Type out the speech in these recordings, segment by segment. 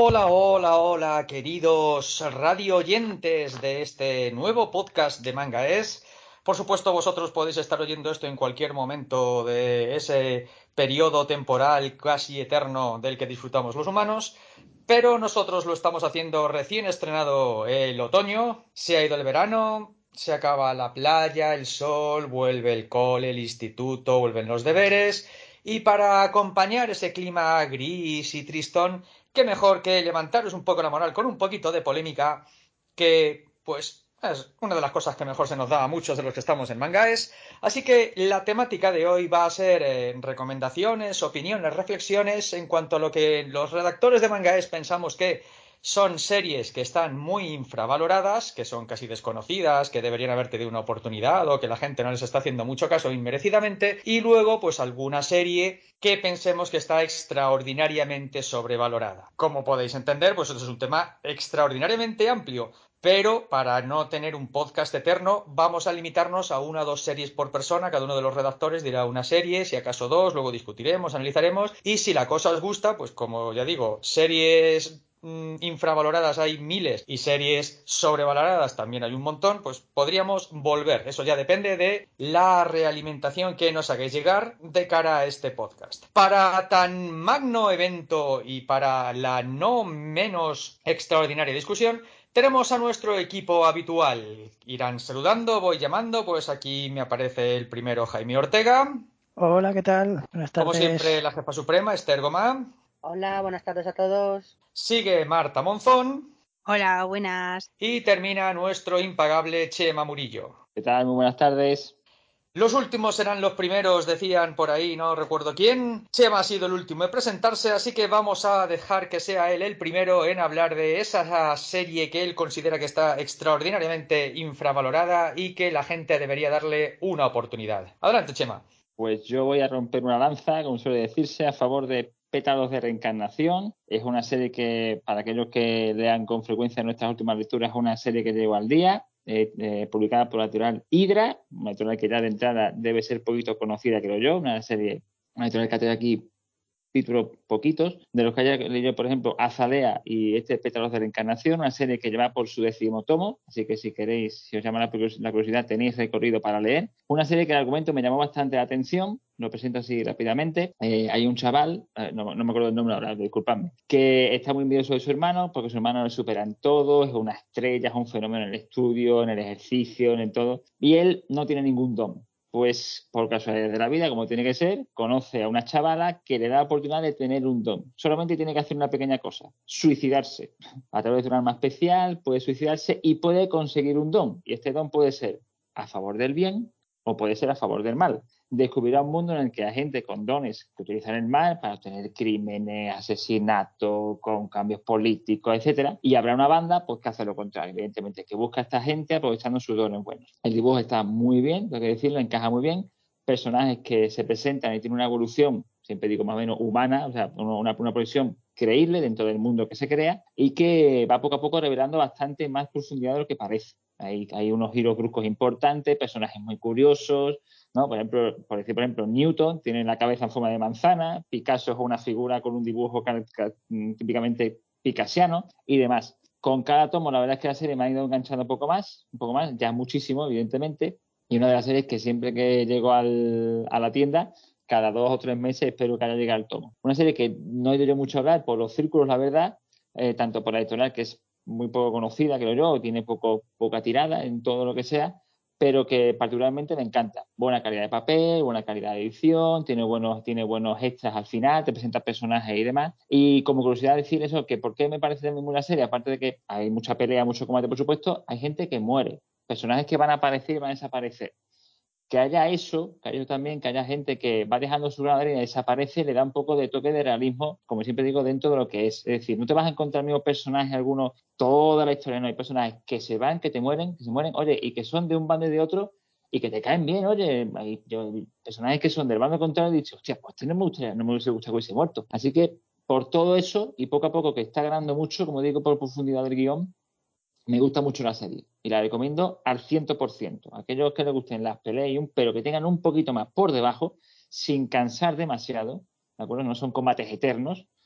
Hola, hola, hola, queridos radio oyentes de este nuevo podcast de Manga Es. Por supuesto, vosotros podéis estar oyendo esto en cualquier momento de ese periodo temporal casi eterno del que disfrutamos los humanos, pero nosotros lo estamos haciendo recién estrenado el otoño, se ha ido el verano, se acaba la playa, el sol, vuelve el cole, el instituto, vuelven los deberes, y para acompañar ese clima gris y tristón, qué mejor que levantaros un poco la moral con un poquito de polémica, que pues es una de las cosas que mejor se nos da a muchos de los que estamos en Mangaes. Así que la temática de hoy va a ser recomendaciones, opiniones, reflexiones en cuanto a lo que los redactores de Mangaes pensamos que son series que están muy infravaloradas, que son casi desconocidas, que deberían haber tenido una oportunidad o que la gente no les está haciendo mucho caso inmerecidamente, y luego pues alguna serie que pensemos que está extraordinariamente sobrevalorada. Como podéis entender, pues esto es un tema extraordinariamente amplio, pero para no tener un podcast eterno, vamos a limitarnos a una o dos series por persona. Cada uno de los redactores dirá una serie, si acaso dos, luego discutiremos, analizaremos. Y si la cosa os gusta, pues como ya digo, series infravaloradas hay miles y series sobrevaloradas también hay un montón, pues podríamos volver. Eso ya depende de la realimentación que nos hagáis llegar de cara a este podcast. Para tan magno evento y para la no menos extraordinaria discusión, tenemos a nuestro equipo habitual. Irán saludando, voy llamando, pues aquí me aparece el primero Jaime Ortega. Hola, ¿qué tal? Buenas Como siempre, tardes. la jefa suprema, Esther Gomá. Hola, buenas tardes a todos. Sigue Marta Monzón. Hola, buenas. Y termina nuestro impagable Chema Murillo. ¿Qué tal? Muy buenas tardes. Los últimos serán los primeros, decían por ahí, no recuerdo quién. Chema ha sido el último en presentarse, así que vamos a dejar que sea él el primero en hablar de esa serie que él considera que está extraordinariamente infravalorada y que la gente debería darle una oportunidad. Adelante, Chema. Pues yo voy a romper una lanza, como suele decirse, a favor de Pétalos de Reencarnación. Es una serie que, para aquellos que lean con frecuencia nuestras últimas lecturas, es una serie que llevo al día, publicada por la editorial Hydra, una editorial que ya de entrada debe ser poquito conocida, creo yo, una editorial que ha tenido aquí títulos poquitos, de los que haya leído, por ejemplo, Azalea y este Pétalos de la Encarnación, una serie que lleva por su 10º tomo, así que si queréis, si os llama la curiosidad, tenéis recorrido para leer. Una serie que el argumento me llamó bastante la atención, lo presento así rápidamente. Hay un chaval, no me acuerdo el nombre ahora, disculpadme, que está muy envidioso de su hermano, porque su hermano le supera en todo, es una estrella, es un fenómeno en el estudio, en el ejercicio, en el todo, y él no tiene ningún don. Pues por casualidad de la vida, como tiene que ser, conoce a una chavala que le da la oportunidad de tener un don. Solamente tiene que hacer una pequeña cosa, suicidarse. A través de un arma especial puede suicidarse y puede conseguir un don. Y este don puede ser a favor del bien o puede ser a favor del mal. Descubrirá un mundo en el que hay gente con dones que utilizan el mal para obtener crímenes, asesinatos, con cambios políticos, etcétera. Y habrá una banda pues, que hace lo contrario, evidentemente, que busca a esta gente aprovechando sus dones buenos. El dibujo está muy bien, tengo que decirlo, encaja muy bien. Personajes que se presentan y tienen una evolución, siempre digo más o menos humana, o sea, una progresión creíble dentro del mundo que se crea y que va poco a poco revelando bastante más profundidad de lo que parece. Hay unos giros bruscos importantes, personajes muy curiosos, ¿no? Por ejemplo, Newton tiene la cabeza en forma de manzana, Picasso es una figura con un dibujo típicamente picasiano y demás. Con cada tomo, la verdad es que la serie me ha ido enganchando un poco más, ya muchísimo, evidentemente, y una de las series que siempre que llego a la tienda, cada 2 o 3 meses espero que haya llegado el tomo. Una serie que no he ido yo mucho a hablar por los círculos, la verdad, tanto por la editorial, que es muy poco conocida, creo yo, tiene poca tirada en todo lo que sea, pero que particularmente me encanta. Buena calidad de papel, buena calidad de edición, tiene buenos extras al final, te presenta personajes y demás. Y como curiosidad decir eso, que por qué me parece muy buena serie, aparte de que hay mucha pelea, mucho combate, por supuesto, hay gente que muere, personajes que van a aparecer y van a desaparecer. Que haya eso, que haya también, que haya gente que va dejando su grano de arena y desaparece, le da un poco de toque de realismo, como siempre digo, dentro de lo que es. Es decir, no te vas a encontrar mismos personajes algunos, toda la historia, no hay personajes que se van, que te mueren, que se mueren, oye, y que son de un bando y de otro, y que te caen bien, oye, personajes que son del bando contrario, he dicho, hostia, pues este no me hubiese gustado que hubiese muerto. Así que, por todo eso, y poco a poco que está ganando mucho, como digo, por profundidad del guión, me gusta mucho la serie y la recomiendo al 100%. Aquellos que les gusten las peleas, pero que tengan un poquito más por debajo, sin cansar demasiado, ¿de acuerdo? No son combates eternos,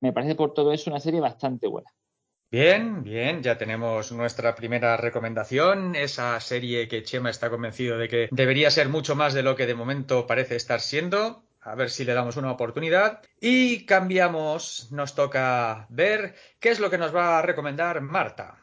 me parece por todo eso una serie bastante buena. Bien, bien, ya tenemos nuestra primera recomendación, esa serie que Chema está convencido de que debería ser mucho más de lo que de momento parece estar siendo. A ver si le damos una oportunidad. Y cambiamos, nos toca ver qué es lo que nos va a recomendar Marta.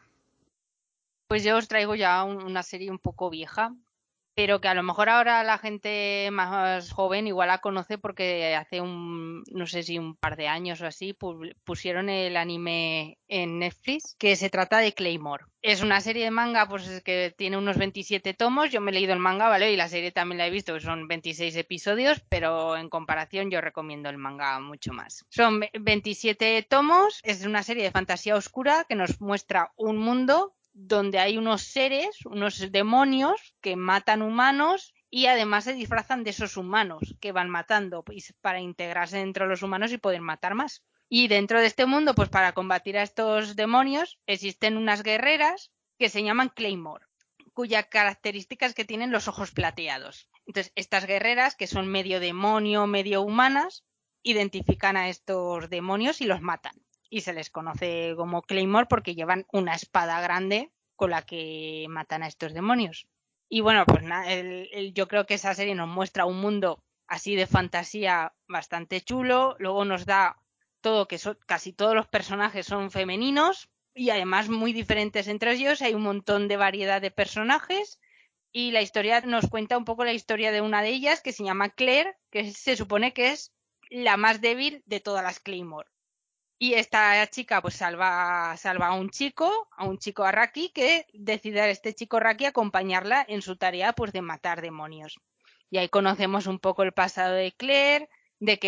Pues yo os traigo ya una serie un poco vieja, pero que a lo mejor ahora la gente más joven igual la conoce porque hace no sé si un par de años o así, pusieron el anime en Netflix, que se trata de Claymore. Es una serie de manga pues que tiene unos 27 tomos, yo me he leído el manga, ¿vale? Y la serie también la he visto, que son 26 episodios, pero en comparación yo recomiendo el manga mucho más. Son 27 tomos, es una serie de fantasía oscura que nos muestra un mundo donde hay unos seres, unos demonios que matan humanos y además se disfrazan de esos humanos que van matando para integrarse dentro de los humanos y poder matar más. Y dentro de este mundo, pues para combatir a estos demonios, existen unas guerreras que se llaman Claymore, cuya característica es que tienen los ojos plateados. Entonces, estas guerreras, que son medio demonio, medio humanas, identifican a estos demonios y los matan. Y se les conoce como Claymore porque llevan una espada grande con la que matan a estos demonios. Y bueno, pues yo creo que esa serie nos muestra un mundo así de fantasía bastante chulo. Luego nos da todo que casi todos los personajes son femeninos y además muy diferentes entre ellos. Hay un montón de variedad de personajes y la historia nos cuenta un poco la historia de una de ellas que se llama Claire, que se supone que es la más débil de todas las Claymore. Y esta chica pues salva a un chico Arraki, que decide a este chico Arraki acompañarla en su tarea pues de matar demonios. Y ahí conocemos un poco el pasado de Claire, de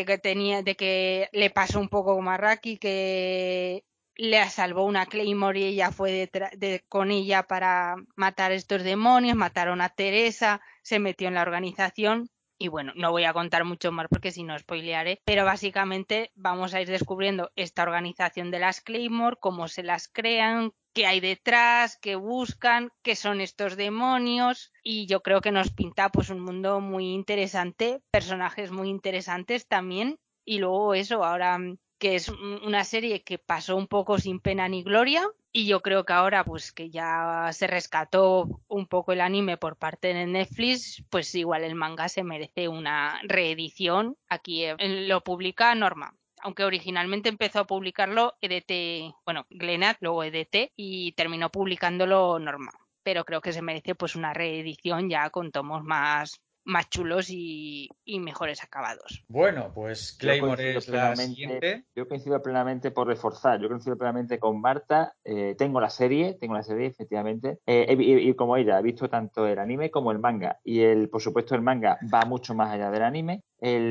que le pasó un poco como a Arraki, que le salvó una Claymore y ella fue con ella para matar estos demonios, mataron a Teresa, se metió en la organización. Y bueno, no voy a contar mucho más porque si no spoilearé, pero básicamente vamos a ir descubriendo esta organización de las Claymore, cómo se las crean, qué hay detrás, qué buscan, qué son estos demonios, y yo creo que nos pinta pues un mundo muy interesante, personajes muy interesantes también, y luego eso, ahora que es una serie que pasó un poco sin pena ni gloria, y yo creo que ahora pues que ya se rescató un poco el anime por parte de Netflix, pues igual el manga se merece una reedición. Aquí lo publica Norma, aunque originalmente empezó a publicarlo EDT, bueno, Glenat, luego EDT, y terminó publicándolo Norma. Pero creo que se merece pues una reedición ya con tomos más chulos y mejores acabados. Bueno, pues Claymore es la siguiente. Yo coincido plenamente por reforzar, yo coincido plenamente con Marta, tengo la serie efectivamente, y como ella, he visto tanto el anime como el manga, y por supuesto el manga va mucho más allá del anime,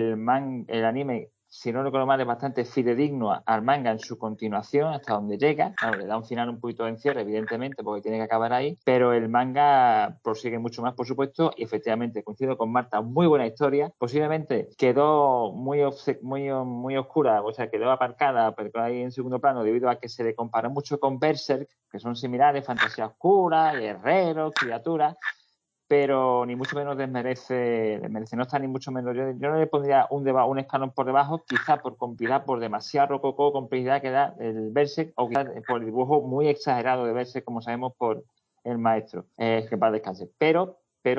el anime, si no recuerdo mal, es bastante fidedigno al manga en su continuación, hasta donde llega. Claro, le da un final un poquito de encierre, evidentemente, porque tiene que acabar ahí, pero el manga prosigue mucho más, por supuesto, y efectivamente, coincido con Marta, muy buena historia. Posiblemente quedó muy oscura, o sea, quedó aparcada, pero ahí en segundo plano, debido a que se le comparó mucho con Berserk, que son similares, fantasía oscura, guerreros, criaturas, pero ni mucho menos desmerece, no está ni mucho menos. Yo no le pondría un escalón por debajo, quizá por complejidad, por demasiado rococó, complejidad que da el Berserk, o quizá por el dibujo muy exagerado de Berserk, como sabemos por el maestro, que para descanse. Pero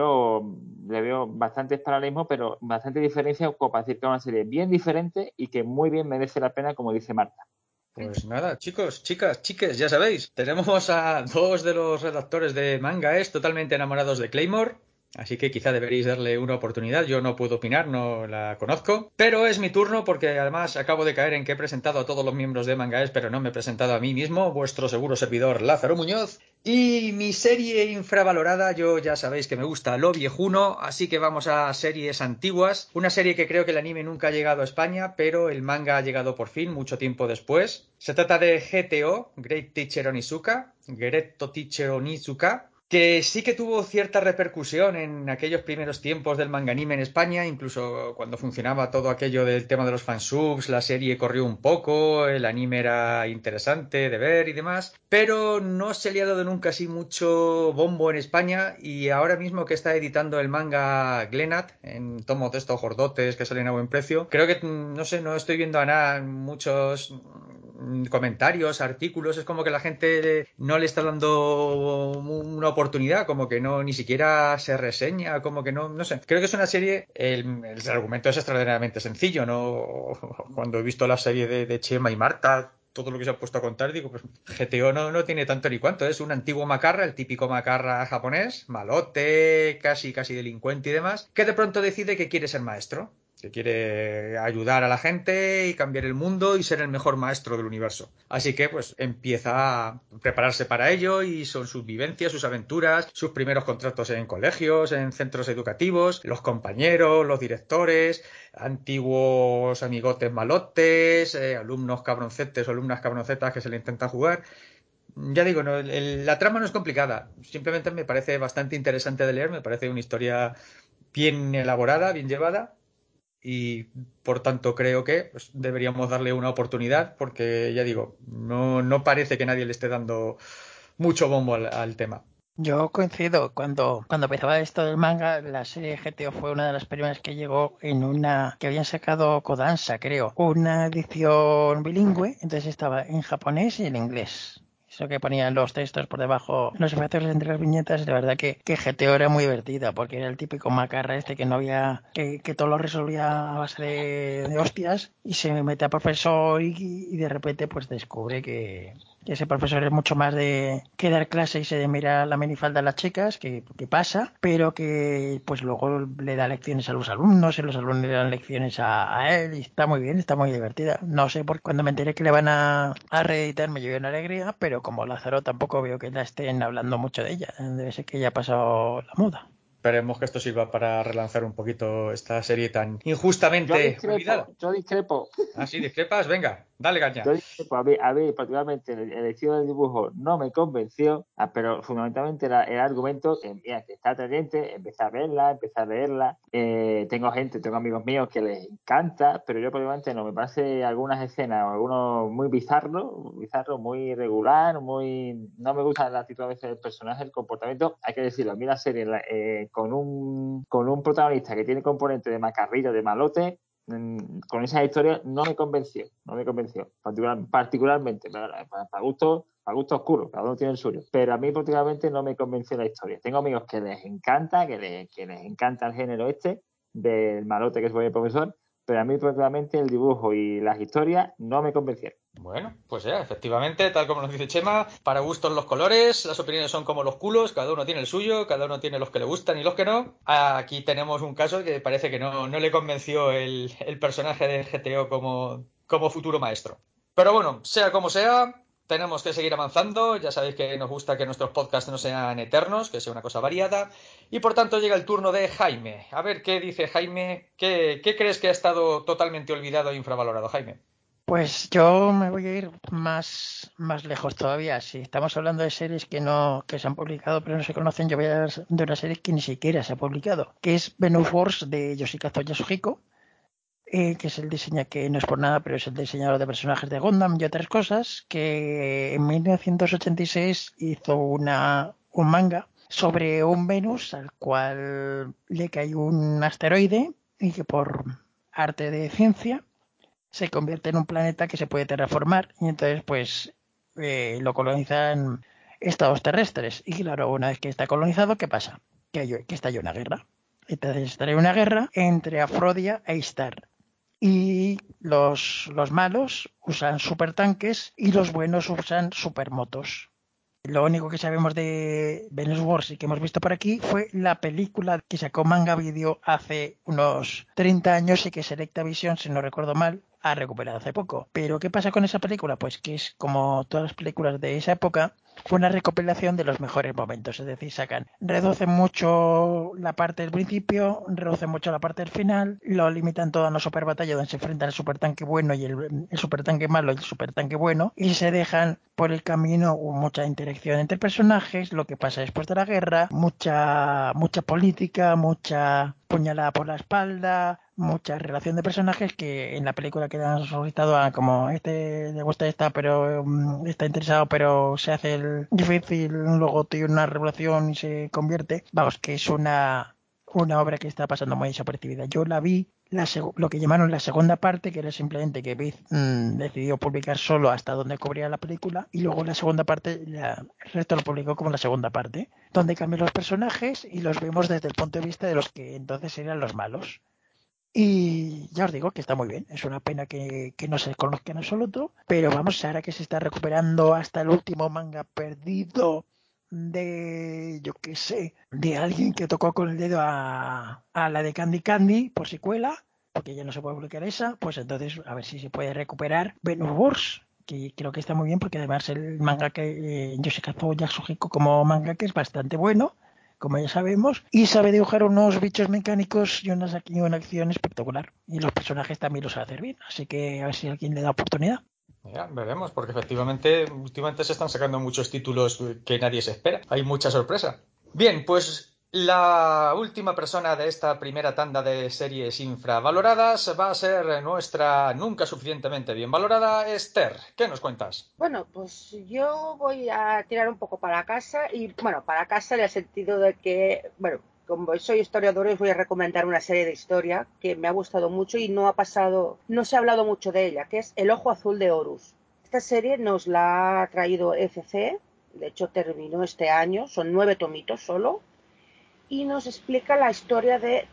le veo bastantes paralelismos, pero bastante diferencia, como para decir que es una serie bien diferente y que muy bien merece la pena, como dice Marta. Pues nada, chicos, chicas, chiques, ya sabéis, tenemos a dos de los redactores de Manga Es totalmente enamorados de Claymore, así que quizá deberéis darle una oportunidad. Yo no puedo opinar, no la conozco, pero es mi turno porque además acabo de caer en que he presentado a todos los miembros de Manga Es, pero no me he presentado a mí mismo, vuestro seguro servidor Lázaro Muñoz. Y mi serie infravalorada, yo ya sabéis que me gusta lo viejuno, así que vamos a series antiguas. Una serie que creo que el anime nunca ha llegado a España, pero el manga ha llegado por fin, mucho tiempo después. Se trata de GTO, Great Teacher Onizuka, Geretto Teacher Onizuka, que sí que tuvo cierta repercusión en aquellos primeros tiempos del manga anime en España, incluso cuando funcionaba todo aquello del tema de los fansubs, la serie corrió un poco, el anime era interesante de ver y demás, pero no se le ha dado nunca así mucho bombo en España, y ahora mismo que está editando el manga Glenat en tomos de estos gordotes que salen a buen precio, creo que, no sé, no estoy viendo a nada muchos comentarios, artículos, es como que la gente no le está dando una oportunidad, como que no ni siquiera se reseña, como que no sé. Creo que es una serie, el argumento es extraordinariamente sencillo, ¿no? Cuando he visto la serie de Chema y Marta, todo lo que se ha puesto a contar, digo, pues GTO no tiene tanto ni cuánto, es un antiguo macarra, el típico macarra japonés, malote, casi delincuente y demás, que de pronto decide que quiere ser maestro, que quiere ayudar a la gente y cambiar el mundo y ser el mejor maestro del universo. Así que pues empieza a prepararse para ello y son sus vivencias, sus aventuras, sus primeros contratos en colegios, en centros educativos, los compañeros, los directores, antiguos amigotes malotes, alumnos cabroncetes o alumnas cabroncetas que se le intentan jugar. Ya digo, no, la trama no es complicada, simplemente me parece bastante interesante de leer, me parece una historia bien elaborada, bien llevada y por tanto creo que pues, deberíamos darle una oportunidad porque ya digo, no parece que nadie le esté dando mucho bombo al tema. Yo coincido, cuando empezaba esto del manga, la serie GTO fue una de las primeras que llegó en una que habían sacado Kodansha, creo, una edición bilingüe, entonces estaba en japonés y en inglés. Eso que ponían los textos por debajo, los efectos entre las viñetas, de verdad que GTO era muy divertida, porque era el típico macarra que no había, que todo lo resolvía a base de hostias, y se mete a profesor y de repente pues descubre que ese profesor es mucho más de que dar clase y se de mirar la minifalda a las chicas, que pasa, pero que pues luego le da lecciones a los alumnos y los alumnos le dan lecciones a él y está muy bien, está muy divertida. No sé, por cuando me enteré que le van a reeditar me llevé una alegría, pero como Lázaro tampoco veo que la estén hablando mucho de ella. Debe ser que ya ha pasado la moda. Esperemos que esto sirva para relanzar un poquito esta serie tan Yo injustamente olvidada. discrepo. ¿Ah, sí? ¿Discrepas? Venga, dale caña. Yo discrepo. A mí, particularmente, el estilo del dibujo no me convenció, pero fundamentalmente el argumento mira, que está atrayente, empecé a verla, empecé a leerla. Tengo amigos míos que les encanta, pero yo particularmente no, me parece algunas escenas o algunos muy bizarro, muy irregular, no me gusta la actitud a veces del personaje, el comportamiento, hay que decirlo, a mí la serie con un protagonista que tiene componente de macarrillo, de malote, con esa historia no me convenció, particularmente, para gusto oscuro, cada uno tiene el suyo, pero a mí particularmente no me convenció la historia. Tengo amigos que les encanta, que les encanta el género del malote que es el profesor, pero a mí particularmente el dibujo y las historias no me convencieron. Bueno, pues ya, efectivamente, tal como nos dice Chema, para gustos los colores, las opiniones son como los culos, cada uno tiene el suyo, cada uno tiene los que le gustan y los que no. Aquí tenemos un caso que parece que no le convenció el personaje de GTO como futuro maestro. Pero bueno, sea como sea, tenemos que seguir avanzando. Ya sabéis que nos gusta que nuestros podcasts no sean eternos, que sea una cosa variada. Y por tanto llega el turno de Jaime. A ver qué dice Jaime. ¿Qué crees que ha estado totalmente olvidado e infravalorado, Jaime? Pues yo me voy a ir más lejos todavía. Si estamos hablando de series que se han publicado pero no se conocen, yo voy a hablar de una serie que ni siquiera se ha publicado, que es Venus Wars de Yoshikazu Yasuhiko, que es el diseño que no es por nada, pero es el diseñador de personajes de Gundam y otras cosas, que en 1986 hizo un manga sobre un Venus al cual le cayó un asteroide y que por arte de ciencia se convierte en un planeta que se puede terraformar y entonces pues lo colonizan estados terrestres. Y claro, una vez que está colonizado, ¿qué pasa? Que estalla una guerra. Entonces estalla una guerra entre Afrodia e Istar. Y los malos usan supertanques y los buenos usan supermotos. Lo único que sabemos de Venus Wars y que hemos visto por aquí fue la película que sacó Manga Video hace unos 30 años y que Selecta Visión, si no recuerdo mal, ha recuperado hace poco. Pero ¿qué pasa con esa película? Pues que es como todas las películas de esa época, fue una recopilación de los mejores momentos. Es decir, reducen mucho la parte del principio, reducen mucho la parte del final, lo limitan todo a una super batalla donde se enfrentan el supertanque bueno y el supertanque malo y el supertanque bueno, y se dejan por el camino mucha interacción entre personajes, lo que pasa después de la guerra, mucha política, mucha puñalada por la espalda, mucha relación de personajes que en la película quedan solicitados a como este le gusta esta pero está interesado pero se hace el difícil, luego tiene una revelación y se convierte. Vamos, que es una obra que está pasando muy desapercibida. Yo la vi, lo que llamaron la segunda parte, que era simplemente que Viz decidió publicar solo hasta donde cubría la película, y luego la segunda parte, el resto lo publicó como la segunda parte, donde cambian los personajes y los vemos desde el punto de vista de los que entonces serían los malos. Y ya os digo que está muy bien. Es una pena que no se conozca en absoluto. Pero vamos, ahora que se está recuperando hasta el último manga perdido de, yo qué sé, de alguien que tocó con el dedo a la de Candy Candy por secuela, porque ya no se puede publicar esa, pues entonces a ver si se puede recuperar Venus Wars, que creo que está muy bien porque además el manga que Yoshikazu Yasuhiko como manga que es bastante bueno, como ya sabemos, y sabe dibujar unos bichos mecánicos y una acción espectacular. Y los personajes también los sabe hacer bien, así que a ver si alguien le da oportunidad. Ya, veremos, porque efectivamente últimamente se están sacando muchos títulos que nadie se espera. Hay mucha sorpresa. Bien, pues la última persona de esta primera tanda de series infravaloradas va a ser nuestra nunca suficientemente bien valorada Esther. ¿Qué nos cuentas? Bueno, pues yo voy a tirar un poco para casa y, bueno, para casa en el sentido de que, bueno, como soy historiador, os voy a recomendar una serie de historia que me ha gustado mucho y no se ha hablado mucho de ella, que es El Ojo Azul de Horus. Esta serie nos la ha traído FC, de hecho terminó este año, son 9 tomitos solo, y nos explica la historia de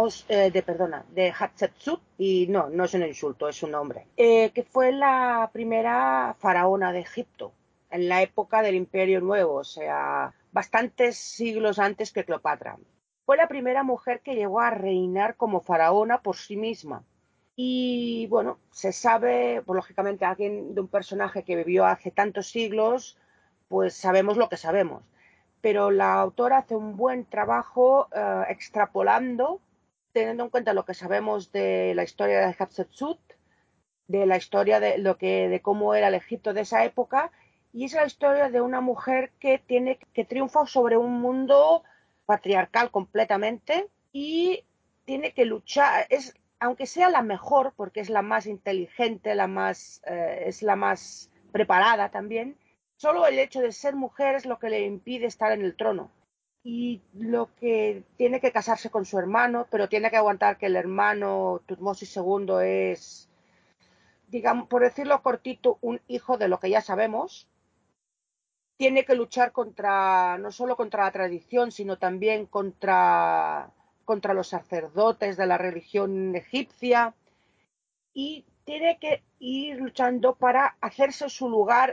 de Hatshepsut, y no es un insulto, es un nombre, que fue la primera faraona de Egipto, en la época del Imperio Nuevo, o sea, bastantes siglos antes que Cleopatra. Fue la primera mujer que llegó a reinar como faraona por sí misma. Y bueno, se sabe, pues lógicamente, alguien de un personaje que vivió hace tantos siglos, pues sabemos lo que sabemos, pero la autora hace un buen trabajo extrapolando, teniendo en cuenta lo que sabemos de la historia de Hatshepsut, de la historia de cómo era el Egipto de esa época, y es la historia de una mujer que triunfa sobre un mundo patriarcal completamente y tiene que luchar, aunque sea la mejor, porque es la más inteligente, es la más preparada también, solo el hecho de ser mujer es lo que le impide estar en el trono. Y lo que tiene que casarse con su hermano, pero tiene que aguantar que el hermano Tutmosis II es, digamos, por decirlo cortito, un hijo de lo que ya sabemos. Tiene que luchar no solo contra la tradición, sino también contra los sacerdotes de la religión egipcia, y tiene que ir luchando para hacerse su lugar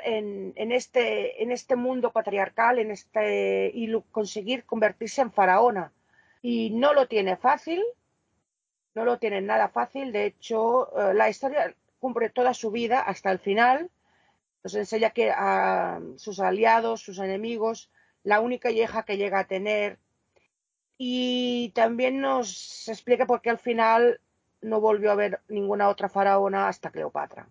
en este mundo patriarcal, y conseguir convertirse en faraona. Y no lo tiene fácil, no lo tiene nada fácil. De hecho, la historia cumple toda su vida hasta el final. Nos enseña que a sus aliados, sus enemigos, la única hija que llega a tener. Y también nos explica por qué al final no volvió a ver ninguna otra faraona hasta Cleopatra.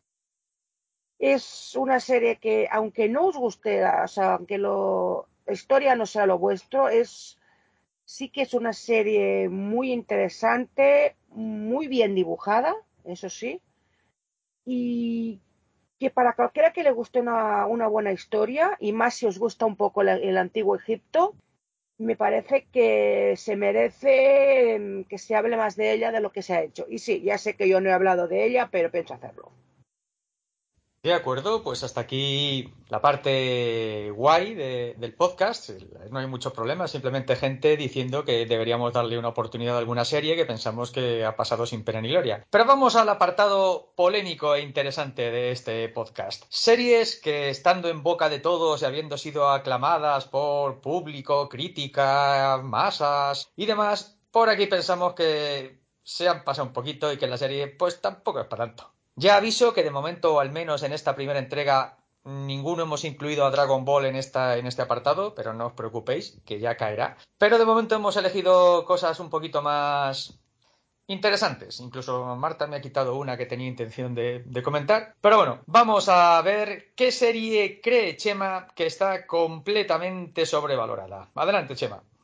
Es una serie que, aunque no os guste, o sea, aunque la historia no sea lo vuestro, sí que es una serie muy interesante, muy bien dibujada, eso sí, y que para cualquiera que le guste una buena historia, y más si os gusta un poco el antiguo Egipto, me parece que se merece que se hable más de ella de lo que se ha hecho. Y sí, ya sé que yo no he hablado de ella, pero pienso hacerlo. De acuerdo, pues hasta aquí la parte guay del podcast. No hay mucho problema, simplemente gente diciendo que deberíamos darle una oportunidad a alguna serie que pensamos que ha pasado sin pena ni gloria. Pero vamos al apartado polémico e interesante de este podcast. Series que, estando en boca de todos y habiendo sido aclamadas por público, crítica, masas y demás, por aquí pensamos que se han pasado un poquito y que la serie pues tampoco es para tanto. Ya aviso que de momento, al menos en esta primera entrega, ninguno hemos incluido a Dragon Ball en este apartado, pero no os preocupéis, que ya caerá. Pero de momento hemos elegido cosas un poquito más interesantes. Incluso Marta me ha quitado una que tenía intención de comentar. Pero bueno, vamos a ver qué serie cree Chema que está completamente sobrevalorada. Adelante, Chema.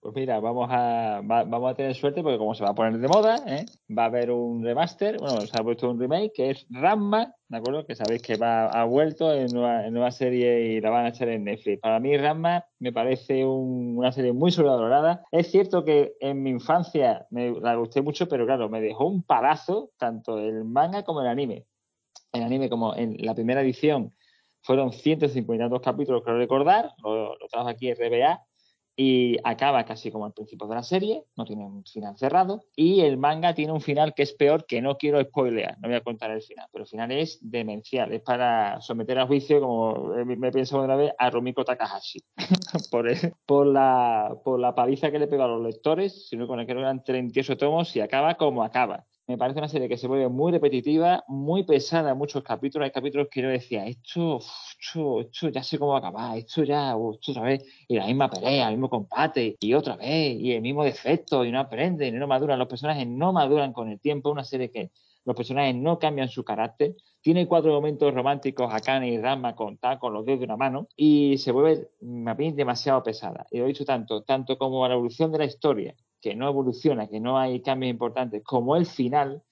Pues mira, vamos a tener suerte porque como se va a poner de moda, va a haber un remaster, bueno, se ha puesto un remake que es Ranma, ¿de acuerdo? Que sabéis que ha vuelto en nueva serie y la van a echar en Netflix. Para mí Ranma me parece una serie muy sobrevalorada. Es cierto que en mi infancia la gusté mucho, pero claro, me dejó un palazo tanto el manga como el anime. El anime como en la primera edición fueron 152 capítulos, creo recordar, lo trajo aquí RBA, y acaba casi como al principio de la serie, no tiene un final cerrado, y el manga tiene un final que es peor, que no quiero spoilear, no voy a contar el final, pero el final es demencial, es para someter a juicio, como me he pensado una vez, a Rumiko Takahashi, por la paliza que le pegó a los lectores, sino con el que eran 38 tomos y acaba como acaba. Me parece una serie que se vuelve muy repetitiva, muy pesada en muchos capítulos. Hay capítulos que yo decía, esto ya sé cómo va a acabar, esto otra vez, y la misma pelea, el mismo combate, y otra vez, y el mismo defecto, y no aprenden, y no maduran. Los personajes no maduran con el tiempo. Una serie que los personajes no cambian su carácter. Tiene 4 momentos románticos, Akane y Ranma con los dedos de una mano, y se vuelve, a mí, demasiado pesada. Y lo he dicho tanto como la evolución de la historia, que no evoluciona, que no hay cambios importantes, como el final,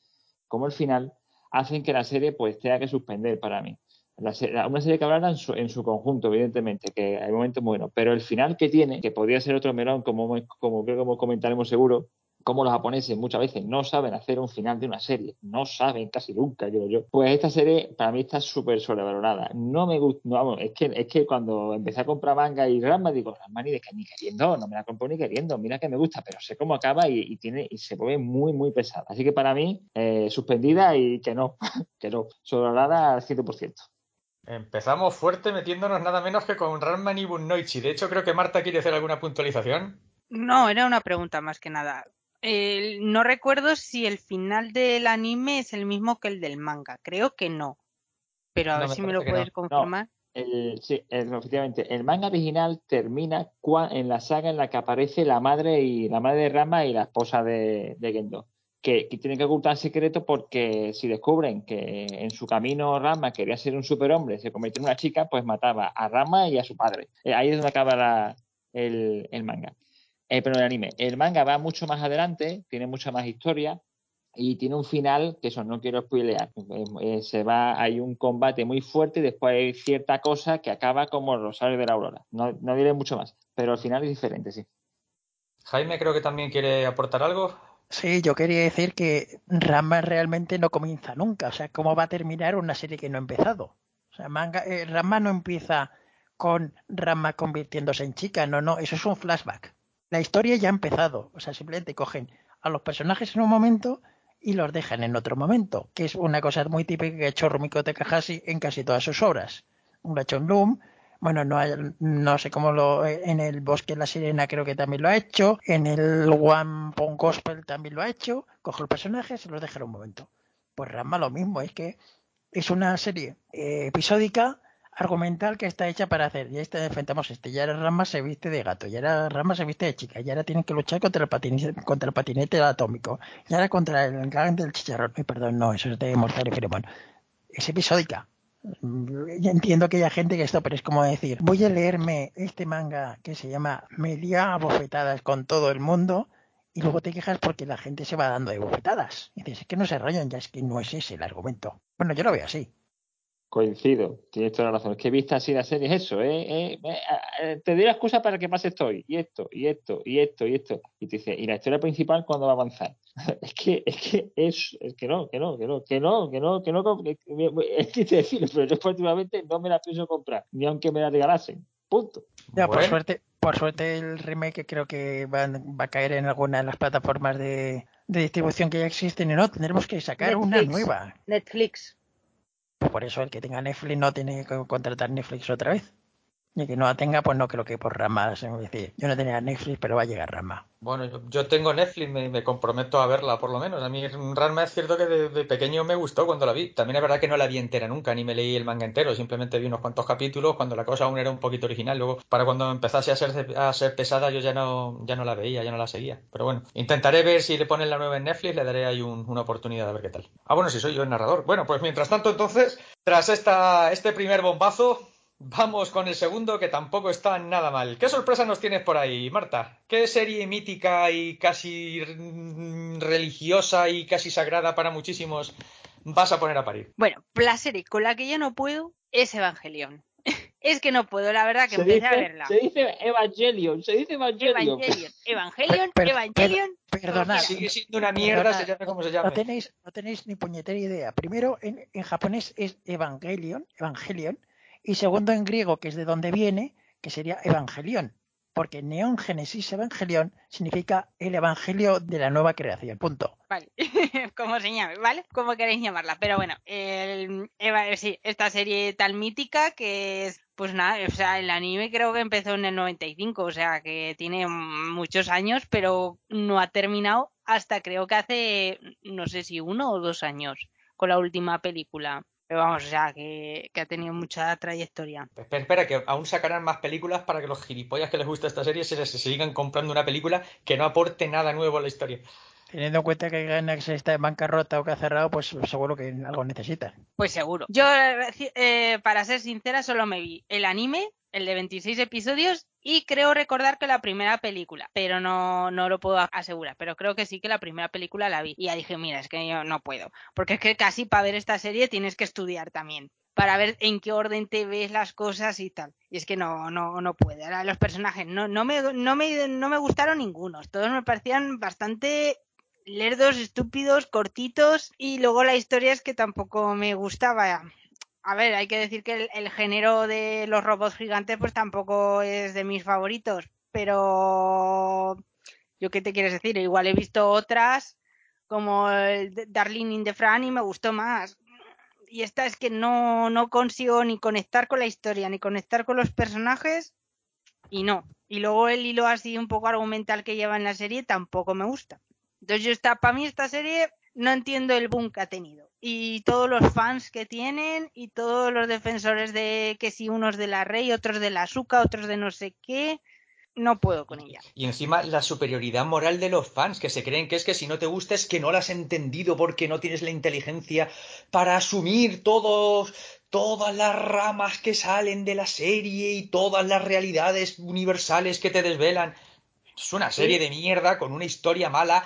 hacen que la serie pues tenga que suspender para mí. Una serie que hablará en su conjunto, evidentemente, que hay momentos buenos, pero el final que tiene, que podría ser otro melón, como creo que comentaremos seguro, como los japoneses muchas veces no saben hacer un final de una serie, no saben casi nunca, digo yo. Pues esta serie para mí está súper sobrevalorada. No me gusta, no, vamos, es que cuando empecé a comprar manga y Ranma, digo, Ranma ni queriendo, no me la compro ni queriendo, mira que me gusta, pero sé cómo acaba y se vuelve muy, muy pesada. Así que para mí, suspendida y que no, que no, sobrevalorada al 100%. Empezamos fuerte metiéndonos nada menos que con Ranma y Bunnoichi. De hecho, creo que Marta quiere hacer alguna puntualización. No, era una pregunta más que nada. No recuerdo si el final del anime es el mismo que el del manga. Creo que no. Pero a No, ver me si me lo parece que no. puedes No, confirmar. sí, efectivamente. El manga original termina en la saga en la que aparece la madre de Rama y la esposa de Gendo, que tienen que ocultar el secreto porque si descubren que en su camino Rama quería ser un superhombre, se convirtió en una chica, pues mataba a Rama y a su padre. Ahí es donde acaba el manga. Pero el anime. El manga va mucho más adelante, tiene mucha más historia y tiene un final que eso no quiero spoilear. Hay un combate muy fuerte y después hay cierta cosa que acaba como el Rosario de la Aurora. No diré mucho más, pero el final es diferente, sí. Jaime creo que también quiere aportar algo. Sí, yo quería decir que Ranma realmente no comienza nunca. O sea, ¿cómo va a terminar una serie que no ha empezado? O sea, Ranma no empieza con Ranma convirtiéndose en chica. No, no, eso es un flashback. La historia ya ha empezado. O sea, simplemente cogen a los personajes en un momento y los dejan en otro momento, que es una cosa muy típica que ha hecho Rumiko Takahashi en casi todas sus obras. Lo ha hecho en Loom, bueno, no sé cómo en el Bosque de la Sirena creo que también lo ha hecho, en el One Pound Gospel también lo ha hecho, coge el personaje y se lo deja en un momento. Pues Ranma lo mismo, es que es una serie episódica, argumental, que está hecha para hacer, ya enfrentamos ya ahora Ranma se viste de gato, ya ahora Ranma se viste de chica, ya ahora tienen que luchar contra el patinete atómico, y ahora contra el gang del chicharrón, perdón, no, eso es de Mortal y Filemón. Es episódica. Ya entiendo que haya gente que esto, pero es como decir, voy a leerme este manga que se llama Me lía a bofetadas con todo el mundo y luego te quejas porque la gente se va dando de bofetadas. Y dices, es que no se rayan, ya es que no es ese el argumento. Bueno, yo lo veo así. Coincido, tienes toda la razón. Es que vista así la serie es eso, te doy la excusa para que pase esto hoy, y esto, y esto, y esto, y esto. Y te dice, ¿y la historia principal cuándo va a avanzar? Es que no, es triste decirlo, pero yo últimamente no me la pienso comprar, ni aunque me la regalasen. Punto. Ya, Bueno, por suerte el remake creo que va a caer en alguna de las plataformas de distribución que ya existen y no, tendremos que sacar una Netflix. nueva. Netflix. Por eso el que tenga Netflix no tiene que contratar Netflix otra vez. Y el que no la tenga, pues no creo que por Rama. Es decir, yo no tenía Netflix, pero va a llegar Rama. bueno, yo tengo Netflix, me comprometo a verla por lo menos. A mí Ranma es cierto que de pequeño me gustó cuando la vi. También es verdad que no la vi entera nunca, ni me leí el manga entero. Simplemente vi unos cuantos capítulos cuando la cosa aún era un poquito original. Luego, para cuando empezase a ser pesada, yo ya no la veía, ya no la seguía. Pero bueno, intentaré ver si le ponen la nueva en Netflix, le daré ahí una oportunidad a ver qué tal. Ah, bueno, si soy yo el narrador. Bueno, pues mientras tanto, entonces, tras este primer bombazo, Vamos con el segundo, que tampoco está nada mal. ¿Qué sorpresa nos tienes por ahí, Marta? ¿Qué serie mítica y casi religiosa y casi sagrada para muchísimos vas a poner a parir? Bueno, la serie con la que yo no puedo es Evangelion. Es que no puedo, la verdad, que Se empecé a dice, verla. se dice Evangelion, se dice Evangelion. Evangelion, Perdonad, Sigue siendo una mierda, se perdonad, llame como se no llame. tenéis ni puñetera idea. Primero, en japonés es Evangelion, y segundo en griego, que es de donde viene, que sería Evangelión, porque Neon Genesis Evangelion significa el evangelio de la nueva creación. Punto. Vale, como se llame, ¿vale? Como queréis llamarla. Pero bueno, sí, esta serie tan mítica que es, pues nada, o sea, el anime creo que empezó en el 95, o sea, que tiene muchos años, pero no ha terminado hasta creo que hace, no sé si 1 o 2 años, con la última película. Pero vamos, o sea, que ha tenido mucha trayectoria. Espera, que aún sacarán más películas para que los gilipollas que les gusta esta serie se sigan comprando una película que no aporte nada nuevo a la historia. Teniendo en cuenta que Gainax está en bancarrota o que ha cerrado, pues seguro que algo necesita. Pues seguro. Yo, para ser sincera, solo me vi el anime, el de 26 episodios, y creo recordar que la primera película, pero no lo puedo asegurar, pero creo que sí que la primera película la vi. Y ya dije, mira, es que yo no puedo, porque es que casi para ver esta serie tienes que estudiar también, para ver en qué orden te ves las cosas y tal. Y es que no puedo. Ahora, los personajes no me gustaron ningunos. Todos me parecían bastante lerdos, estúpidos, cortitos, y luego la historia es que tampoco me gustaba. A ver, hay que decir que el género de los robots gigantes pues tampoco es de mis favoritos, pero yo qué te quieres decir, igual he visto otras como el Darling in the Franxx y me gustó más. Y esta es que no consigo ni conectar con la historia, ni conectar con los personajes, y no. Y luego el hilo así un poco argumental que lleva en la serie tampoco me gusta. Entonces para mí esta serie no entiendo el boom que ha tenido. Y todos los fans que tienen y todos los defensores de que si unos de la Rey, otros de la Asuka, otros de no sé qué, no puedo con ella. Y encima la superioridad moral de los fans, que se creen que es que si no te gusta es que no la has entendido porque no tienes la inteligencia para asumir todas las ramas que salen de la serie y todas las realidades universales que te desvelan. Es una serie de mierda con una historia mala,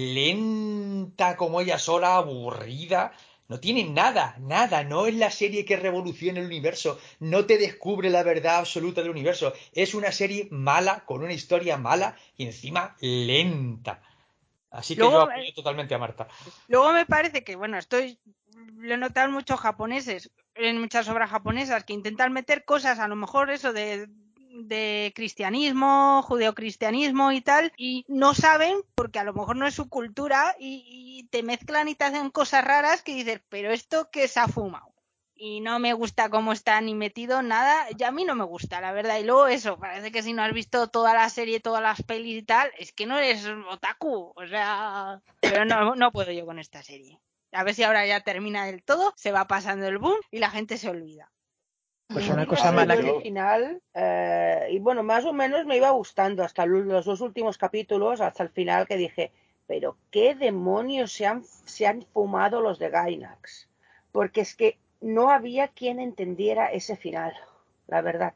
lenta como ella sola, aburrida. No tiene nada. No es la serie que revoluciona el universo. No te descubre la verdad absoluta del universo. Es una serie mala, con una historia mala y encima lenta. Así que yo Luego, apoyo totalmente a Marta. luego me parece que, bueno, lo he notado en muchos japoneses, en muchas obras japonesas, que intentan meter cosas, a lo mejor eso de cristianismo, judeocristianismo y tal, y no saben, porque a lo mejor no es su cultura, y te mezclan y te hacen cosas raras que dices, pero esto que se ha fumado. Y no me gusta cómo está ni metido nada, ya a mí no me gusta, la verdad. Y luego eso, parece que si no has visto toda la serie, todas las pelis y tal, es que no eres otaku, o sea, pero no puedo yo con esta serie. A ver si ahora ya termina del todo, se va pasando el boom y la gente se olvida. Pues Me una vi la cosa mala serie que... original y bueno, más o menos me iba gustando hasta los 2 últimos capítulos, hasta el final que dije, pero ¿qué demonios se han fumado los de Gainax? Porque es que no había quien entendiera ese final, la verdad.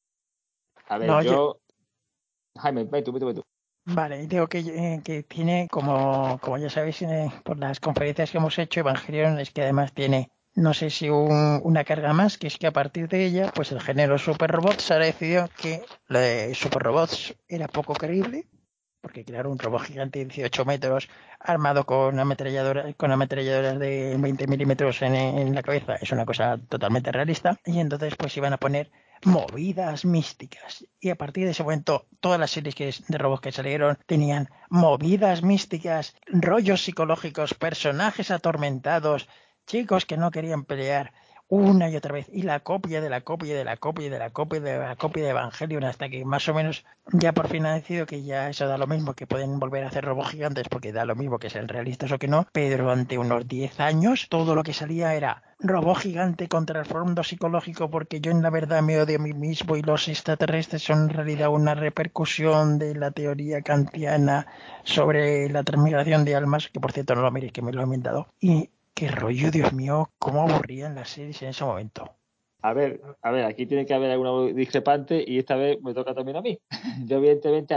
A ver, No, Jaime, ve tú. vale, digo que tiene, como ya sabéis, por las conferencias que hemos hecho, Evangelion es que además tiene, no sé si una carga más, que es que a partir de ella, pues el género Super Robots ha decidido que lo de Super Robots era poco creíble, porque claro, un robot gigante de 18 metros armado con ametralladoras de 20 milímetros en la cabeza es una cosa totalmente realista, y entonces pues iban a poner movidas místicas, y a partir de ese momento todas las series de robots que salieron tenían movidas místicas, rollos psicológicos, personajes atormentados, chicos que no querían pelear una y otra vez, y la copia de la copia de la copia de la copia de la copia de Evangelion, hasta que más o menos ya por fin ha decidido que ya eso da lo mismo, que pueden volver a hacer robots gigantes porque da lo mismo que sean realistas o que no, pero durante unos 10 años todo lo que salía era robot gigante contra el fondo psicológico, porque yo en la verdad me odio a mí mismo y los extraterrestres son en realidad una repercusión de la teoría kantiana sobre la transmigración de almas, que por cierto no lo miréis que me lo he inventado, y qué rollo, Dios mío, cómo aburrían las series en ese momento. A ver, aquí tiene que haber alguna discrepante y esta vez me toca también a mí. Yo, evidentemente,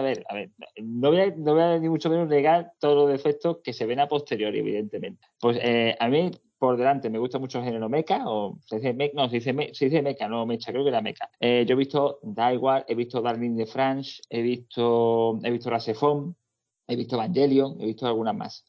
no voy a ni mucho menos negar todos los defectos que se ven a posteriori, evidentemente. Pues a mí, por delante, me gusta mucho el género mecha, o se dice mecha, no, se dice mecha, no mecha, creo que era mecha. Yo he visto Daiwa, he visto Darling de France, he visto Rasefon, he visto Evangelion, he visto algunas más.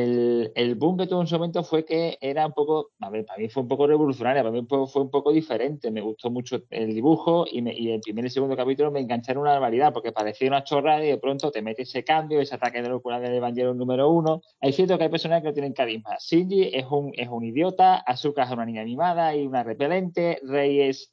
El boom que tuvo en su momento fue que era un poco, a ver, para mí fue un poco revolucionaria, para mí fue un poco diferente. Me gustó mucho el dibujo y el primer y segundo capítulo me engancharon una barbaridad porque parecía una chorrada y de pronto te mete ese cambio, ese ataque de locura del Evangelion número 1. Es cierto que hay personajes que no tienen carisma. Shinji es un idiota, Asuka es una niña animada y una repelente, Rei es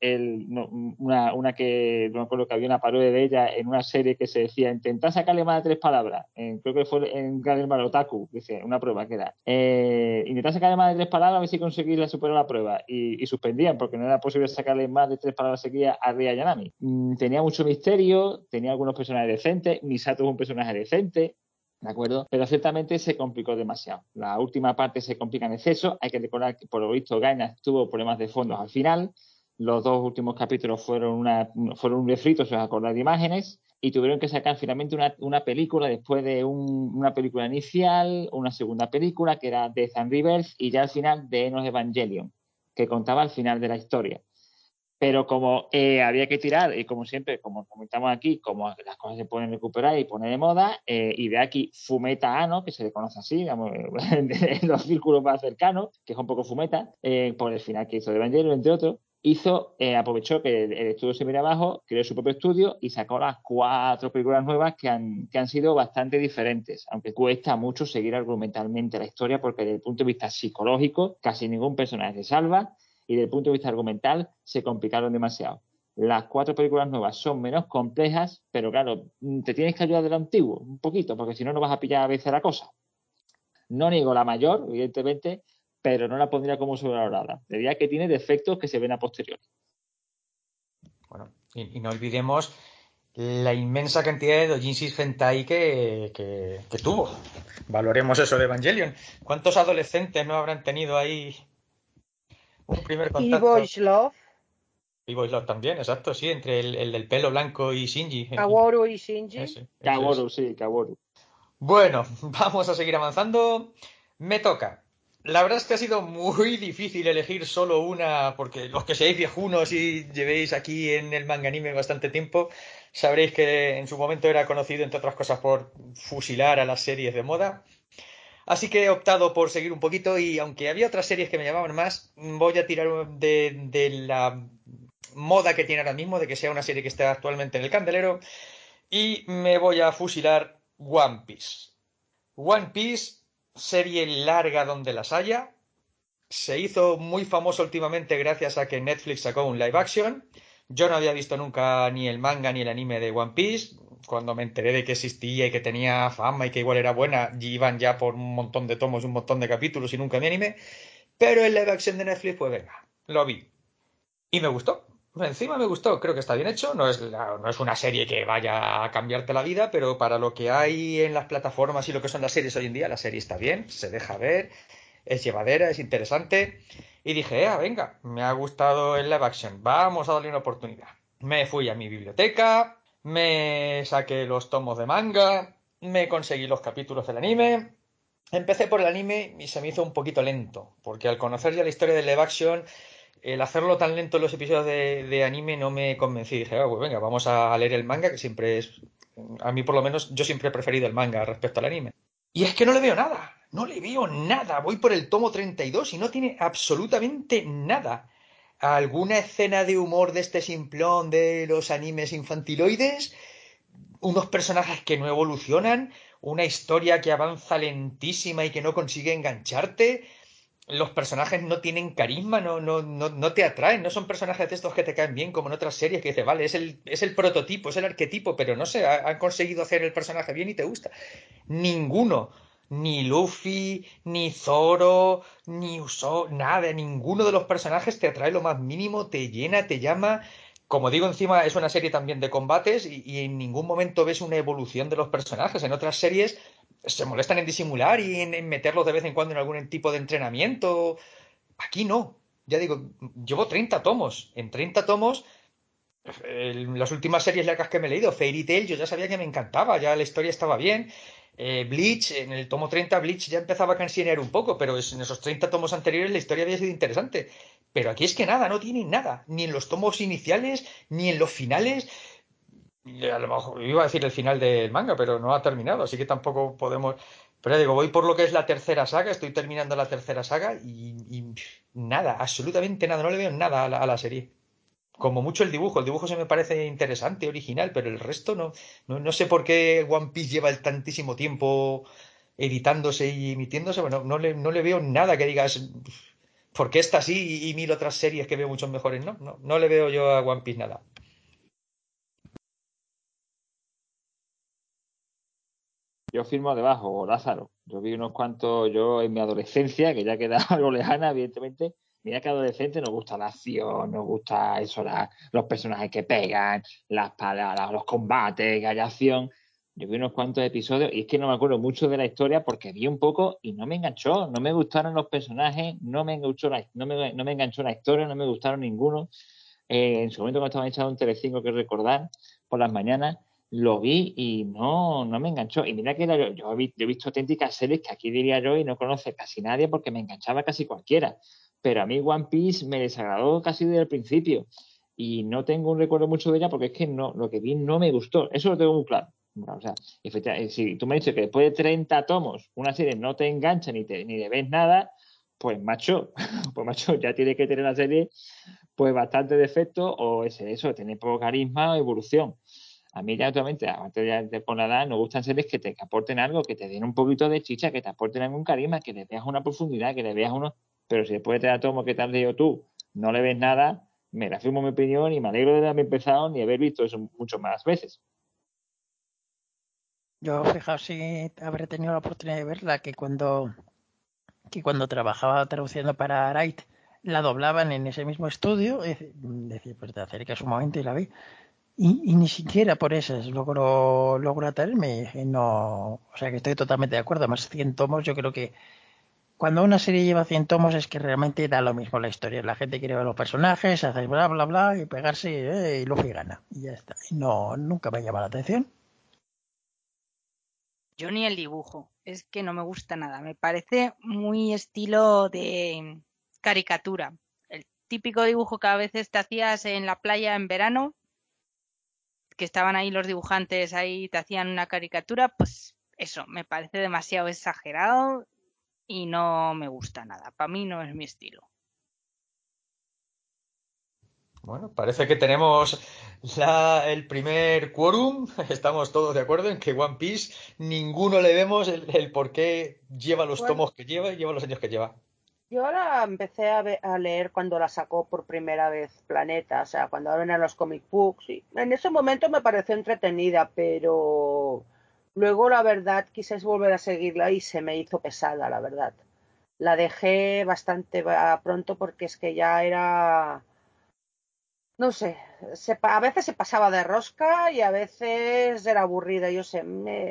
una que, no me acuerdo que había una parodia de ella en una serie que se decía, intentad sacarle más de 3 palabras. Creo que fue en Gamer Otaku, dice, una prueba que era. Intentar sacarle más de 3 palabras a ver si conseguirla superar la prueba. Y suspendían porque no era posible sacarle más de 3 palabras seguidas a Ria Yanami. Tenía mucho misterio, tenía algunos personajes decentes. Misato es un personaje decente, ¿de acuerdo? Pero ciertamente se complicó demasiado. La última parte se complica en exceso. Hay que recordar que por lo visto Gainax tuvo problemas de fondos al final. Los 2 últimos capítulos fueron un refrito, si os acordáis, de imágenes. Y tuvieron que sacar finalmente una película después de una película inicial, una segunda película que era Death and Rebirth y ya al final de Enos Evangelion, que contaba el final de la historia. Pero como había que tirar, y como siempre, como comentamos aquí, como las cosas se pueden recuperar y poner de moda, y de aquí Fumeta Ano, que se le conoce así, digamos, en los círculos más cercanos, que es un poco Fumeta, por el final que hizo de Evangelion, entre otros, aprovechó que el estudio se mira abajo, creó su propio estudio y sacó las 4 películas nuevas que han sido bastante diferentes, aunque cuesta mucho seguir argumentalmente la historia porque desde el punto de vista psicológico casi ningún personaje se salva y desde el punto de vista argumental se complicaron demasiado. Las 4 películas nuevas son menos complejas, pero claro, te tienes que ayudar de lo antiguo un poquito, porque si no, no vas a pillar a veces la cosa. No niego la mayor, evidentemente, pero no la pondría como sobrevalorada. Diría que tiene defectos que se ven a posteriori. Bueno, y no olvidemos la inmensa cantidad de doujinshis hentai que tuvo. Valoremos eso de Evangelion. ¿Cuántos adolescentes no habrán tenido ahí un primer Y contacto? Boys Love, Y Boys Love también, exacto, sí, entre el del pelo blanco y Shinji. Kaworu y Shinji. Ese es. Kaworu, sí, Kaworu. Bueno, vamos a seguir avanzando. Me toca. La verdad es que ha sido muy difícil elegir solo una, porque los que seáis viejunos y llevéis aquí en el manga anime bastante tiempo, sabréis que en su momento era conocido, entre otras cosas, por fusilar a las series de moda. Así que he optado por seguir un poquito y aunque había otras series que me llamaban más, voy a tirar de la moda que tiene ahora mismo, de que sea una serie que está actualmente en el candelero, y me voy a fusilar One Piece. One Piece, serie larga donde las haya, se hizo muy famoso últimamente gracias a que Netflix sacó un live action. Yo no había visto nunca ni el manga ni el anime de One Piece. Cuando me enteré de que existía y que tenía fama y que igual era buena, iban ya por un montón de tomos, un montón de capítulos y nunca me animé. Pero el live action de Netflix, pues venga, lo vi. Y me gustó. Encima me gustó, creo que está bien hecho. No es una serie que vaya a cambiarte la vida, pero para lo que hay en las plataformas y lo que son las series hoy en día, la serie está bien, se deja ver, es llevadera, es interesante. Y dije, venga, me ha gustado el live action, vamos a darle una oportunidad. Me fui a mi biblioteca, me saqué los tomos de manga, me conseguí los capítulos del anime. Empecé por el anime y se me hizo un poquito lento, porque al conocer ya la historia del live action el hacerlo tan lento en los episodios de anime no me convencí. Dije, pues venga, vamos a leer el manga, que siempre es. A mí, por lo menos, yo siempre he preferido el manga respecto al anime. Y es que no le veo nada. No le veo nada. Voy por el tomo 32 y no tiene absolutamente nada. ¿Alguna escena de humor de este simplón de los animes infantiloides? Unos personajes que no evolucionan. Una historia que avanza lentísima y que no consigue engancharte. Los personajes no tienen carisma, no te atraen, no son personajes de estos que te caen bien como en otras series que dices, vale, es el prototipo, es el arquetipo, pero no sé, han conseguido hacer el personaje bien y te gusta. Ninguno, ni Luffy, ni Zoro, ni Usopp, nada, ninguno de los personajes te atrae lo más mínimo, te llena, te llama. Como digo, encima es una serie también de combates y en ningún momento ves una evolución de los personajes. En otras series se molestan en disimular y en meterlos de vez en cuando en algún tipo de entrenamiento. Aquí no. ya digo, llevo 30 tomos. En 30 tomos, las últimas series largas que me he leído, Fairy Tail, yo ya sabía que me encantaba, ya la historia estaba bien. Bleach, en el tomo 30, Bleach ya empezaba a cansinear un poco, pero en esos 30 tomos anteriores la historia había sido interesante. Pero aquí es que nada, no tienen nada, ni en los tomos iniciales, ni en los finales. Y a lo mejor iba a decir el final del manga, pero no ha terminado, así que tampoco podemos. Pero ya digo, voy por lo que es la tercera saga, estoy terminando la tercera saga y nada, absolutamente nada, no le veo nada a la serie. Como mucho el dibujo se me parece interesante, original, pero el resto no sé por qué One Piece lleva el tantísimo tiempo editándose y emitiéndose, bueno, no le veo nada que digas por qué está así y mil otras series que veo mucho mejores, no le veo yo a One Piece nada. Yo firmo debajo, Lázaro. Yo vi unos cuantos, yo en mi adolescencia, que ya queda algo lejana, evidentemente. Mira que adolescente nos gusta la acción, nos gusta eso, los personajes que pegan, las palabras, los combates, que haya acción. Yo vi unos cuantos episodios y es que no me acuerdo mucho de la historia porque vi un poco y no me enganchó, no me gustaron los personajes, no me enganchó la historia, no me gustaron ninguno. En su momento cuando estaba echando un Telecinco que recordar por las mañanas, lo vi y no me enganchó. Y mira que yo he visto auténticas series que aquí diría yo y no conoce casi nadie porque me enganchaba casi cualquiera. Pero a mí One Piece me desagradó casi desde el principio. Y no tengo un recuerdo mucho de ella porque es que no, lo que vi no me gustó. Eso lo tengo muy claro. O sea, si tú me dices que después de 30 tomos una serie no te engancha ni le ves nada, pues macho, pues macho, ya tiene que tener la serie pues bastante defecto o eso, tener poco carisma o evolución. A mí ya actualmente, aparte de por la edad, nos gustan series que aporten algo, que te den un poquito de chicha, que te aporten algún carisma, que le veas una profundidad, que le veas uno. Pero si después de tomo que te has leído tú, no le ves nada, me reafirmo mi opinión y me alegro de haber empezado ni haber visto eso mucho más veces. Yo, fijaos si habré tenido la oportunidad de verla, que cuando trabajaba traduciendo para Arait, la doblaban en ese mismo estudio, decía, pues te acercas un momento y la vi. Y ni siquiera por esas logro atraerme. No, o sea que estoy totalmente de acuerdo. Más 100 tomos, yo creo que cuando una serie lleva 100 tomos es que realmente da lo mismo la historia. La gente quiere ver los personajes, hacer bla bla bla y pegarse y Luffy gana. Y ya está. Y no, nunca me llama la atención. Yo ni el dibujo, es que no me gusta nada. Me parece muy estilo de caricatura. El típico dibujo que a veces te hacías en la playa en verano, que estaban ahí los dibujantes, ahí te hacían una caricatura, pues eso, me parece demasiado exagerado y no me gusta nada. Para mí no es mi estilo. Bueno, parece que tenemos el primer quórum. Estamos todos de acuerdo en que One Piece ninguno le vemos el por qué lleva los Bueno, tomos que lleva y lleva los años que lleva. yo la empecé a leer cuando la sacó por primera vez Planeta, o sea, cuando eran los comic books. Y en ese momento me pareció entretenida, pero luego la verdad quise volver a seguirla y se me hizo pesada, la verdad. La dejé bastante pronto porque es que ya era, no sé, a veces se pasaba de rosca y a veces era aburrida, yo sé,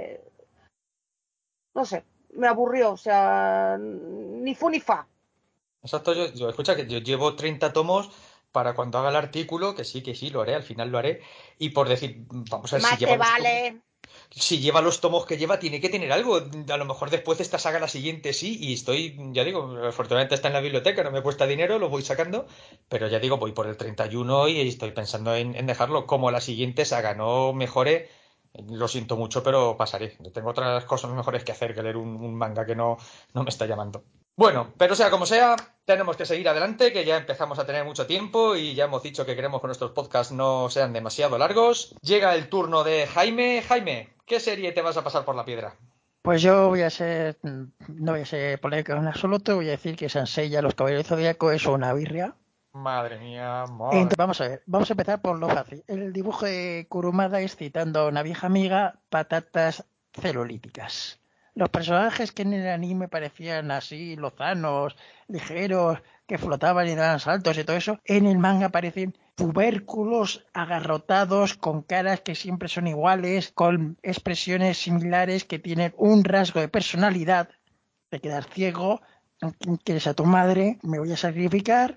no sé, me aburrió, o sea, ni fu ni fa. Exacto, escucha que yo llevo 30 tomos para cuando haga el artículo, que sí, lo haré, al final lo haré. Y por decir, vamos a ver si Más lleva te los tomos. vale. Si lleva los tomos que lleva, tiene que tener algo. A lo mejor después de esta saga la siguiente sí, y estoy, ya digo, afortunadamente está en la biblioteca, no me cuesta dinero, lo voy sacando, pero ya digo, voy por el 31 y estoy pensando en dejarlo. Como la siguiente saga no mejore, lo siento mucho, pero pasaré. Yo tengo otras cosas mejores que hacer que leer un manga que no me está llamando. Bueno, pero sea como sea, tenemos que seguir adelante, que ya empezamos a tener mucho tiempo y ya hemos dicho que queremos que nuestros podcasts no sean demasiado largos. Llega el turno de Jaime. Jaime, ¿qué serie te vas a pasar por la piedra? Pues yo no voy a ser polémico en absoluto, voy a decir que Sanseiya, los Caballeros del Zodíaco es una birria. Madre mía, Entonces, madre. vamos a ver, vamos a empezar por lo fácil. El dibujo de Kurumada es citando a una vieja amiga, patatas celulíticas. Los personajes que en el anime parecían así, lozanos, ligeros, que flotaban y daban saltos y todo eso, en el manga parecen tubérculos agarrotados, con caras que siempre son iguales, con expresiones similares, que tienen un rasgo de personalidad, de quedar ciego, quieres a tu madre, me voy a sacrificar,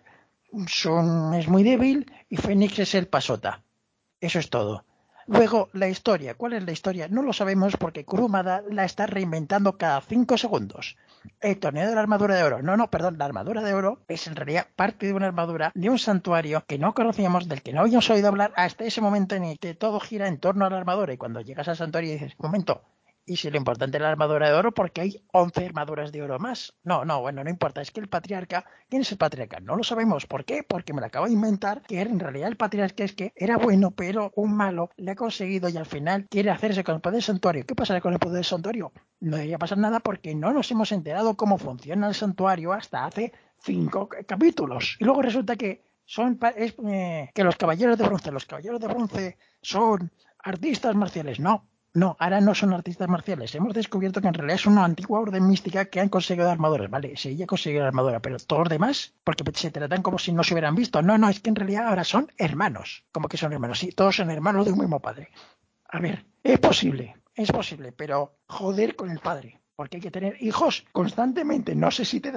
es muy débil y Fénix es el pasota. Eso es todo. Luego, la historia. ¿Cuál es la historia? No lo sabemos porque Kurumada la está reinventando cada 5 segundos. El torneo de la armadura de oro. No, perdón. La armadura de oro es en realidad parte de una armadura de un santuario que no conocíamos, del que no habíamos oído hablar hasta ese momento en el que todo gira en torno a la armadura. Y cuando llegas al santuario dices, un momento, y si lo importante es la armadura de oro, porque hay 11 armaduras de oro más. Bueno, no importa. Es que el patriarca, ¿quién es el patriarca? No lo sabemos. ¿Por qué? Porque me lo acabo de inventar, que en realidad el patriarca es que era bueno, pero un malo le ha conseguido y al final quiere hacerse con el poder del santuario. ¿Qué pasará con el poder del santuario? No debería pasar nada porque no nos hemos enterado cómo funciona el santuario hasta hace 5 capítulos. Y luego resulta que que los caballeros de bronce son artistas marciales. No, ahora no son artistas marciales. Hemos descubierto que en realidad es una antigua orden mística que han conseguido armaduras. Vale, sí, ella ha conseguido la armadura, pero todos los demás, porque se tratan como si no se hubieran visto. No, es que en realidad ahora son hermanos. ¿Cómo que son hermanos? Sí, todos son hermanos de un mismo padre. A ver, es posible, pero joder con el padre. Porque hay que tener hijos constantemente. No sé si te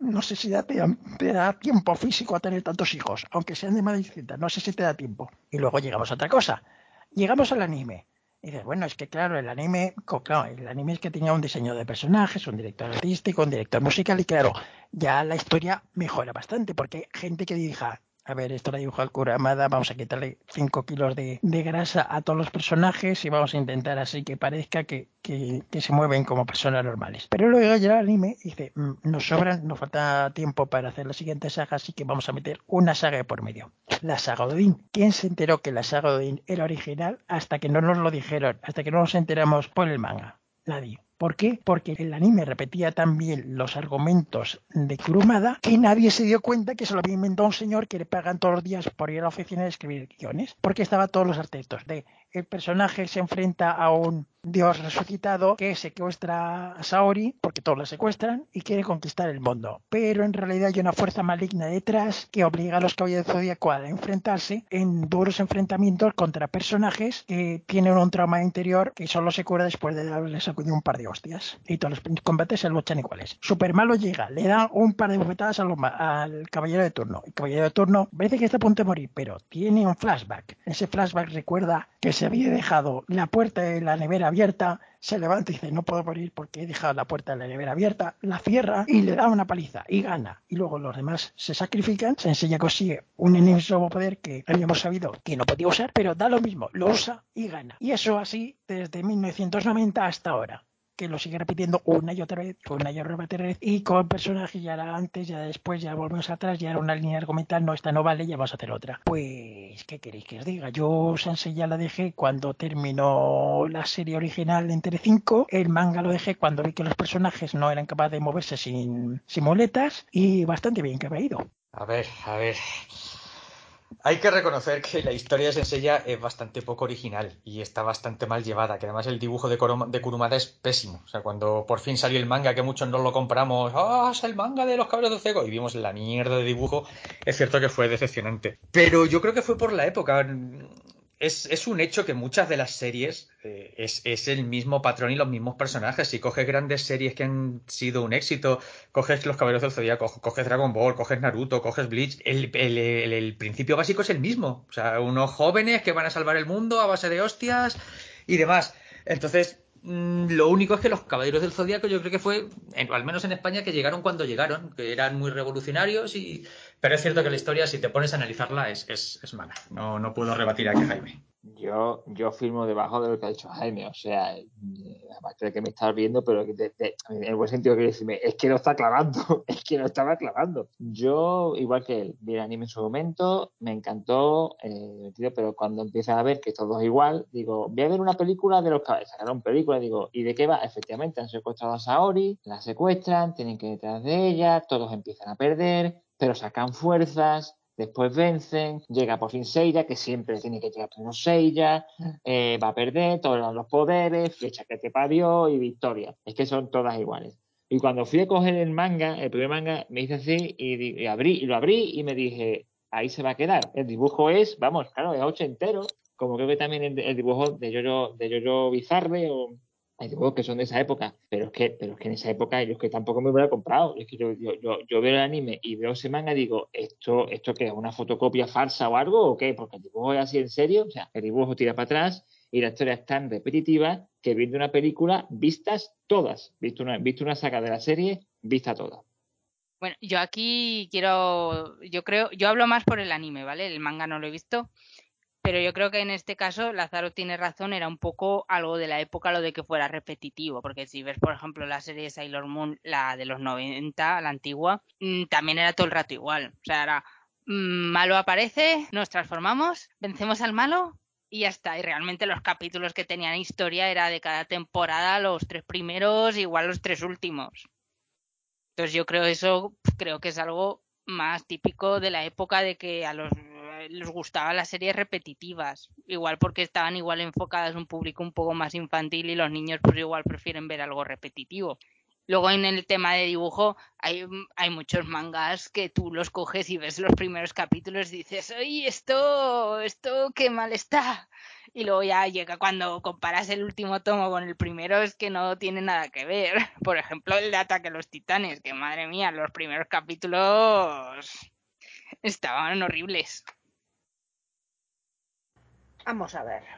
da tiempo físico a tener tantos hijos, aunque sean de madre distinta. No sé si te da tiempo. Y luego llegamos a otra cosa. Llegamos al anime. Y dices, bueno, es que claro, el anime es que tenía un diseño de personajes, un director artístico, un director musical, y claro, ya la historia mejora bastante, porque hay gente que dirija, a ver, esto lo dibuja el Kurumada, vamos a quitarle 5 kilos de grasa a todos los personajes y vamos a intentar así que parezca que se mueven como personas normales. Pero luego ya el anime dice, nos falta tiempo para hacer la siguiente saga, así que vamos a meter una saga de por medio. La saga Odin. ¿Quién se enteró que la saga Odin era original hasta que no nos lo dijeron, hasta que no nos enteramos por el manga? Nadie. ¿Por qué? Porque el anime repetía tan bien los argumentos de Kurumada que nadie se dio cuenta que se lo había inventado un señor que le pagan todos los días por ir a la oficina de escribir guiones. Porque estaba todos los artefactos de el personaje se enfrenta a un dios resucitado que secuestra a Saori, porque todos la secuestran, y quiere conquistar el mundo. Pero en realidad hay una fuerza maligna detrás que obliga a los caballeros del Zodíaco a enfrentarse en duros enfrentamientos contra personajes que tienen un trauma interior que solo se cura después de darle sacudido un par de hostias. Y todos los combates se luchan iguales. Supermalo llega, le da un par de bofetadas al caballero de turno. El caballero de turno parece que está a punto de morir, pero tiene un flashback. Ese flashback recuerda que se había dejado la puerta de la nevera abierta, se levanta y dice, no puedo morir porque he dejado la puerta de la nevera abierta, la cierra y le da una paliza y gana. Y luego los demás se sacrifican, se enseña que consigue un enemigo poder que habíamos sabido que no podía usar, pero da lo mismo, lo usa y gana. Y eso así desde 1990 hasta ahora, que lo sigue repitiendo una y otra vez, y con personajes ya era antes, ya después, ya volvemos atrás, ya era una línea argumental, no, esta no vale, ya vamos a hacer otra. Pues, ¿qué queréis que os diga? Yo Sansei ya la dejé cuando terminó la serie original en Telecinco, el manga lo dejé cuando vi que los personajes no eran capaces de moverse sin muletas, y bastante bien que me ha ido. A ver. Hay que reconocer que la historia de Senseiya es bastante poco original y está bastante mal llevada, que además el dibujo de Kurumada es pésimo. O sea, cuando por fin salió el manga, que muchos no lo compramos, es el manga de los cabros de Zego, y vimos la mierda de dibujo, es cierto que fue decepcionante. Pero yo creo que fue por la época. Es un hecho que muchas de las series es el mismo patrón y los mismos personajes. Si coges grandes series que han sido un éxito, coges Los Caballeros del Zodíaco, coges Dragon Ball, coges Naruto, coges Bleach, el principio básico es el mismo. O sea, unos jóvenes que van a salvar el mundo a base de hostias y demás. Entonces, lo único es que los Caballeros del Zodíaco yo creo que fue, al menos en España, que llegaron cuando llegaron, que eran muy revolucionarios, pero es cierto que la historia, si te pones a analizarla, es mala. No puedo rebatir aquí a Jaime. Yo firmo debajo de lo que ha dicho Jaime, o sea, aparte de que me estás viendo, pero en el buen sentido quiero decirme, es que no está clavando, es que no estaba clavando. Yo, igual que él, vi el anime en su momento, me encantó, divertido, pero cuando empiezas a ver que todo es igual, digo, voy a ver una película de los caballeros, sacaron película, digo, ¿y de qué va? Efectivamente, han secuestrado a Saori, la secuestran, tienen que ir detrás de ella, todos empiezan a perder, pero sacan fuerzas. Después vencen, llega por fin Seiya, que siempre tiene que llegar primero Seiya, va a perder, todos los poderes, flecha que te parió y victoria. Es que son todas iguales. Y cuando fui a coger el manga, el primer manga, me hice así y lo abrí y me dije, ahí se va a quedar. El dibujo es, vamos, claro, es ochentero, como creo que también el dibujo de Jojo Bizarre hay dibujos que son de esa época, pero es que en esa época yo es que tampoco me hubiera comprado. Es que yo veo el anime y veo ese manga y digo, ¿esto qué es? ¿Una fotocopia falsa o algo o qué? Porque el dibujo es así en serio, o sea, el dibujo tira para atrás y la historia es tan repetitiva que viendo una película vistas todas, visto una saga de la serie, vista todas. Bueno, yo aquí yo hablo más por el anime, ¿vale? El manga no lo he visto, pero yo creo que en este caso Lázaro tiene razón, era un poco algo de la época lo de que fuera repetitivo, porque si ves, por ejemplo, la serie Sailor Moon, la de los 90, la antigua, también era todo el rato igual. O sea, era malo aparece, nos transformamos, vencemos al malo y ya está. Y realmente los capítulos que tenían historia era de cada temporada, los 3 primeros, igual los 3 últimos. Entonces yo creo que es algo más típico de la época de que a les gustaban las series repetitivas, igual porque estaban igual enfocadas a un público un poco más infantil y los niños pues igual prefieren ver algo repetitivo. Luego en el tema de dibujo hay muchos mangas que tú los coges y ves los primeros capítulos y dices, oye, esto qué mal está. Y luego ya llega cuando comparas el último tomo con el primero, es que no tiene nada que ver. Por ejemplo, el de Ataque a los Titanes, que madre mía, los primeros capítulos estaban horribles. Vamos a ver.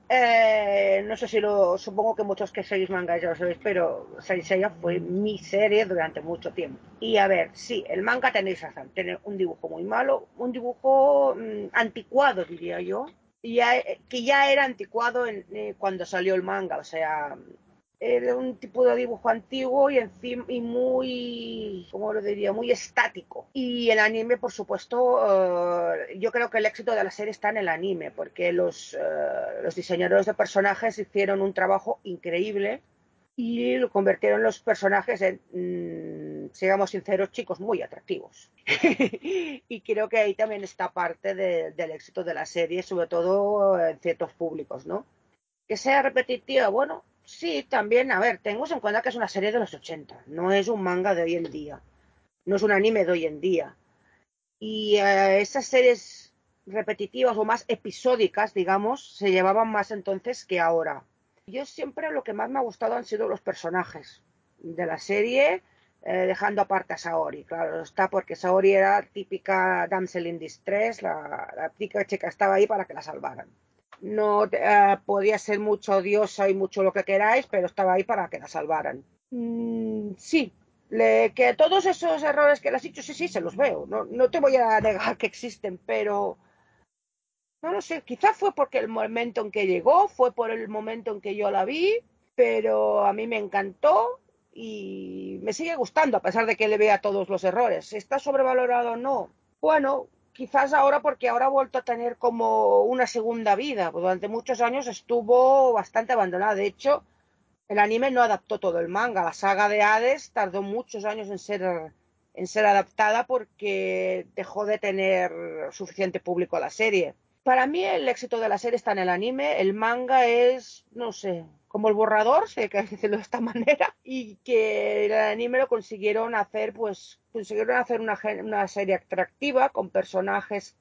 No sé si supongo que muchos que seguís manga ya lo sabéis, pero Saint Seiya fue mi serie durante mucho tiempo. Y a ver, sí, el manga tenéis razón, tiene un dibujo muy malo, un dibujo anticuado, diría yo, que ya era anticuado cuando salió el manga, o sea, era un tipo de dibujo antiguo y encima y muy, ¿cómo lo diría? Muy estático. Y el anime, por supuesto, yo creo que el éxito de la serie está en el anime, porque los diseñadores de personajes hicieron un trabajo increíble y lo convirtieron los personajes en, seamos sinceros, chicos muy atractivos. Y creo que ahí también está parte del éxito de la serie, sobre todo en ciertos públicos, ¿no? Que sea repetitiva, bueno, sí, también, a ver, tengamos en cuenta que es una serie de los 80, no es un manga de hoy en día, no es un anime de hoy en día. Y esas series repetitivas o más episódicas, digamos, se llevaban más entonces que ahora. Yo siempre lo que más me ha gustado han sido los personajes de la serie, dejando aparte a Saori, claro, está porque Saori era típica damsel in distress, la típica chica estaba ahí para que la salvaran. No podía ser mucho odiosa y mucho lo que queráis, pero estaba ahí para que la salvaran. Sí, que todos esos errores que le has dicho, sí, sí, se los veo. No, no te voy a negar que existen, pero no lo sé. Quizás fue porque el momento en que llegó, fue por el momento en que yo la vi, pero a mí me encantó y me sigue gustando, a pesar de que le vea todos los errores. ¿Está sobrevalorado o no? Bueno, quizás ahora porque ahora ha vuelto a tener como una segunda vida. Durante muchos años estuvo bastante abandonada. De hecho, el anime no adaptó todo el manga. La saga de Hades tardó muchos años en ser adaptada porque dejó de tener suficiente público a la serie. Para mí el éxito de la serie está en el anime. El manga es, no sé, como el borrador, sé que hay que decirlo de esta manera, y que el anime lo consiguieron hacer, pues, consiguieron hacer una serie atractiva con personajes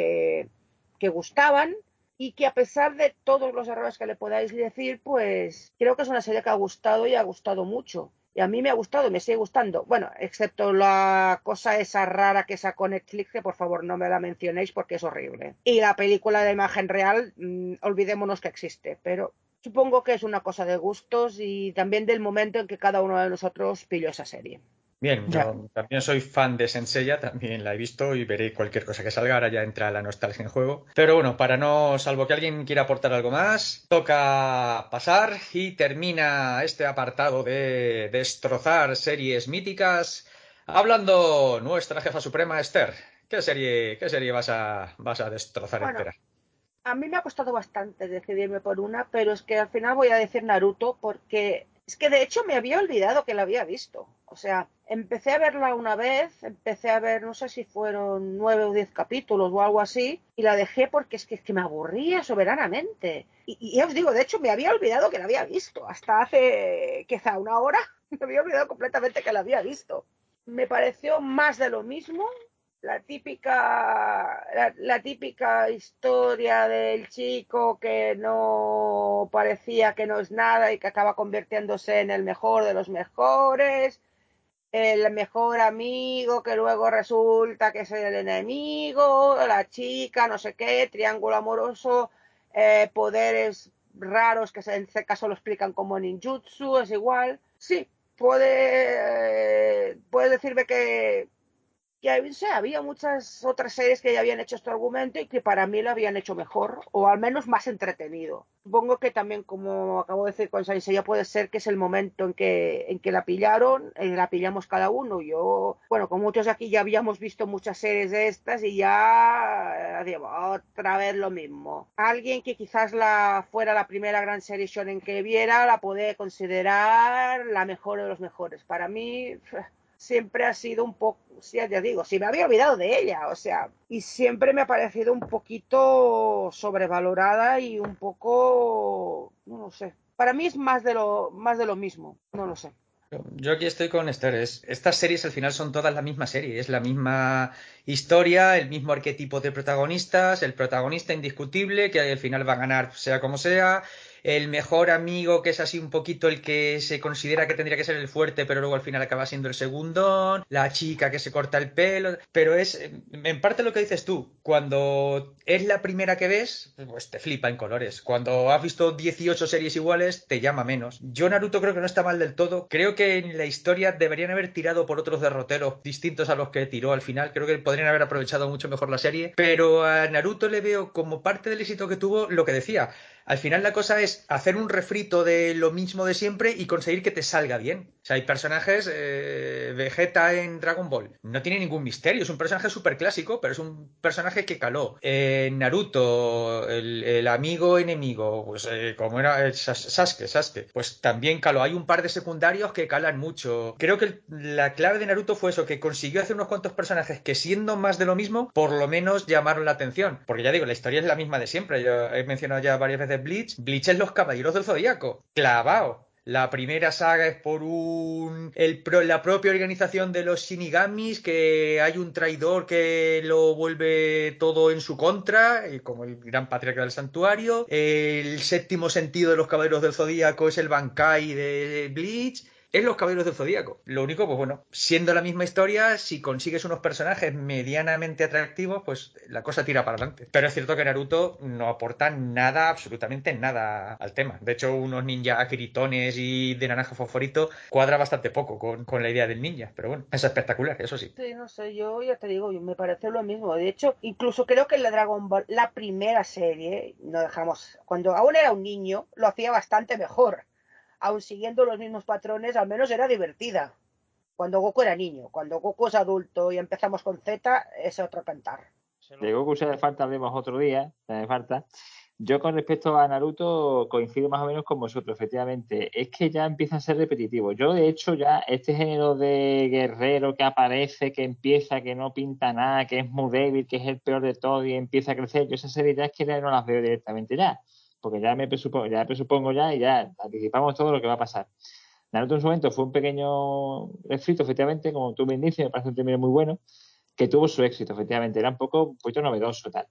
que gustaban y que a pesar de todos los errores que le podáis decir, pues creo que es una serie que ha gustado y ha gustado mucho. Y a mí me ha gustado y me sigue gustando. Bueno, excepto la cosa esa rara que sacó Netflix, que por favor no me la mencionéis porque es horrible. Y la película de imagen real, olvidémonos que existe, pero supongo que es una cosa de gustos y también del momento en que cada uno de nosotros pilló esa serie. Bien, Ya. yo también soy fan de Senseiya, también la he visto y veré cualquier cosa que salga, ahora ya entra la nostalgia en juego. Pero bueno, para no, salvo que alguien quiera aportar algo más, toca pasar y termina este apartado de destrozar series míticas, hablando nuestra jefa suprema, Esther. ¿Qué serie vas a destrozar Bueno, entera? a mí me ha costado bastante decidirme por una, pero es que al final voy a decir Naruto porque es que de hecho me había olvidado que la había visto. O sea, empecé a verla una vez, empecé a ver, no sé si fueron 9 o 10 capítulos o algo así, y la dejé porque es que me aburría soberanamente. Y ya os digo, de hecho me había olvidado que la había visto. Hasta hace quizá una hora me había olvidado completamente que la había visto. Me pareció más de lo mismo. la típica historia del chico que no parecía que no es nada y que acaba convirtiéndose en el mejor de los mejores, el mejor amigo que luego resulta que es el enemigo, la chica, no sé qué, triángulo amoroso, poderes raros que en este caso lo explican como ninjutsu, es igual. Sí, puede decirme que o sea, había muchas otras series que ya habían hecho este argumento y que para mí lo habían hecho mejor, o al menos más entretenido. Supongo que también, como acabo de decir con Saint Seiya, puede ser que es el momento en que la pillaron, la pillamos cada uno. Yo, bueno, con muchos de aquí ya habíamos visto muchas series de estas y ya, digo, otra vez lo mismo. Alguien que quizás fuera la primera gran serie shonen que viera, la puede considerar la mejor de los mejores. Para mí, siempre ha sido un poco, ya digo, si me había olvidado de ella, o sea, y siempre me ha parecido un poquito sobrevalorada y un poco, no lo sé. Para mí es más de lo mismo, no lo sé. Yo aquí estoy con Esther. Estas series al final son todas la misma serie. Es la misma historia, el mismo arquetipo de protagonistas, el protagonista indiscutible que al final va a ganar sea como sea, el mejor amigo que es así un poquito el que se considera que tendría que ser el fuerte pero luego al final acaba siendo el segundón, la chica que se corta el pelo. Pero es en parte lo que dices tú. Cuando es la primera que ves, pues te flipa en colores. Cuando has visto 18 series iguales, te llama menos. Yo Naruto creo que no está mal del todo. Creo que en la historia deberían haber tirado por otros derroteros distintos a los que tiró al final. Creo que podrían haber aprovechado mucho mejor la serie. Pero a Naruto le veo como parte del éxito que tuvo lo que decía. Al final la cosa es hacer un refrito de lo mismo de siempre y conseguir que te salga bien. O sea, hay personajes, Vegeta en Dragon Ball, no tiene ningún misterio, es un personaje súper clásico, pero es un personaje que caló. Naruto, el amigo enemigo, pues como era Sasuke, pues también caló. Hay un par de secundarios que calan mucho. Creo que la clave de Naruto fue eso, que consiguió hacer unos cuantos personajes que siendo más de lo mismo, por lo menos llamaron la atención. Porque ya digo, la historia es la misma de siempre. Yo he mencionado ya varias veces Bleach. Bleach es los Caballeros del Zodíaco. Clavao. La primera saga es por la propia organización de los Shinigamis, que hay un traidor que lo vuelve todo en su contra, como el gran patriarca del santuario. El séptimo sentido de los Caballeros del Zodíaco es el Bankai de Bleach. Es los Caballeros del Zodíaco. Lo único, pues bueno, siendo la misma historia, si consigues unos personajes medianamente atractivos, pues la cosa tira para adelante. Pero es cierto que Naruto no aporta nada, absolutamente nada al tema. De hecho, unos ninjas gritones y de naranja fosforito cuadra bastante poco con la idea del ninja. Pero bueno, es espectacular, eso sí. Sí, no sé, yo ya te digo, me parece lo mismo. De hecho, incluso creo que en la Dragon Ball, la primera serie, no dejamos, cuando aún era un niño, lo hacía bastante mejor. Aún siguiendo los mismos patrones, al menos era divertida. Cuando Goku era niño, cuando Goku es adulto y empezamos con Z, es otro cantar. De Goku se le falta, hablemos otro día, se me falta. Yo con respecto a Naruto coincido más o menos con vosotros, efectivamente. Es que ya empieza a ser repetitivo. Yo, de hecho, ya este género de guerrero que aparece, que empieza, que no pinta nada, que es muy débil, que es el peor de todo y empieza a crecer, yo esas series ya es que ya no las veo directamente ya. Porque ya me presupongo ya y ya anticipamos todo lo que va a pasar. Naruto en su momento fue un pequeño refrito, efectivamente, como tú me dices, me parece un término muy bueno, que tuvo su éxito, efectivamente. Era un poquito novedoso, tal.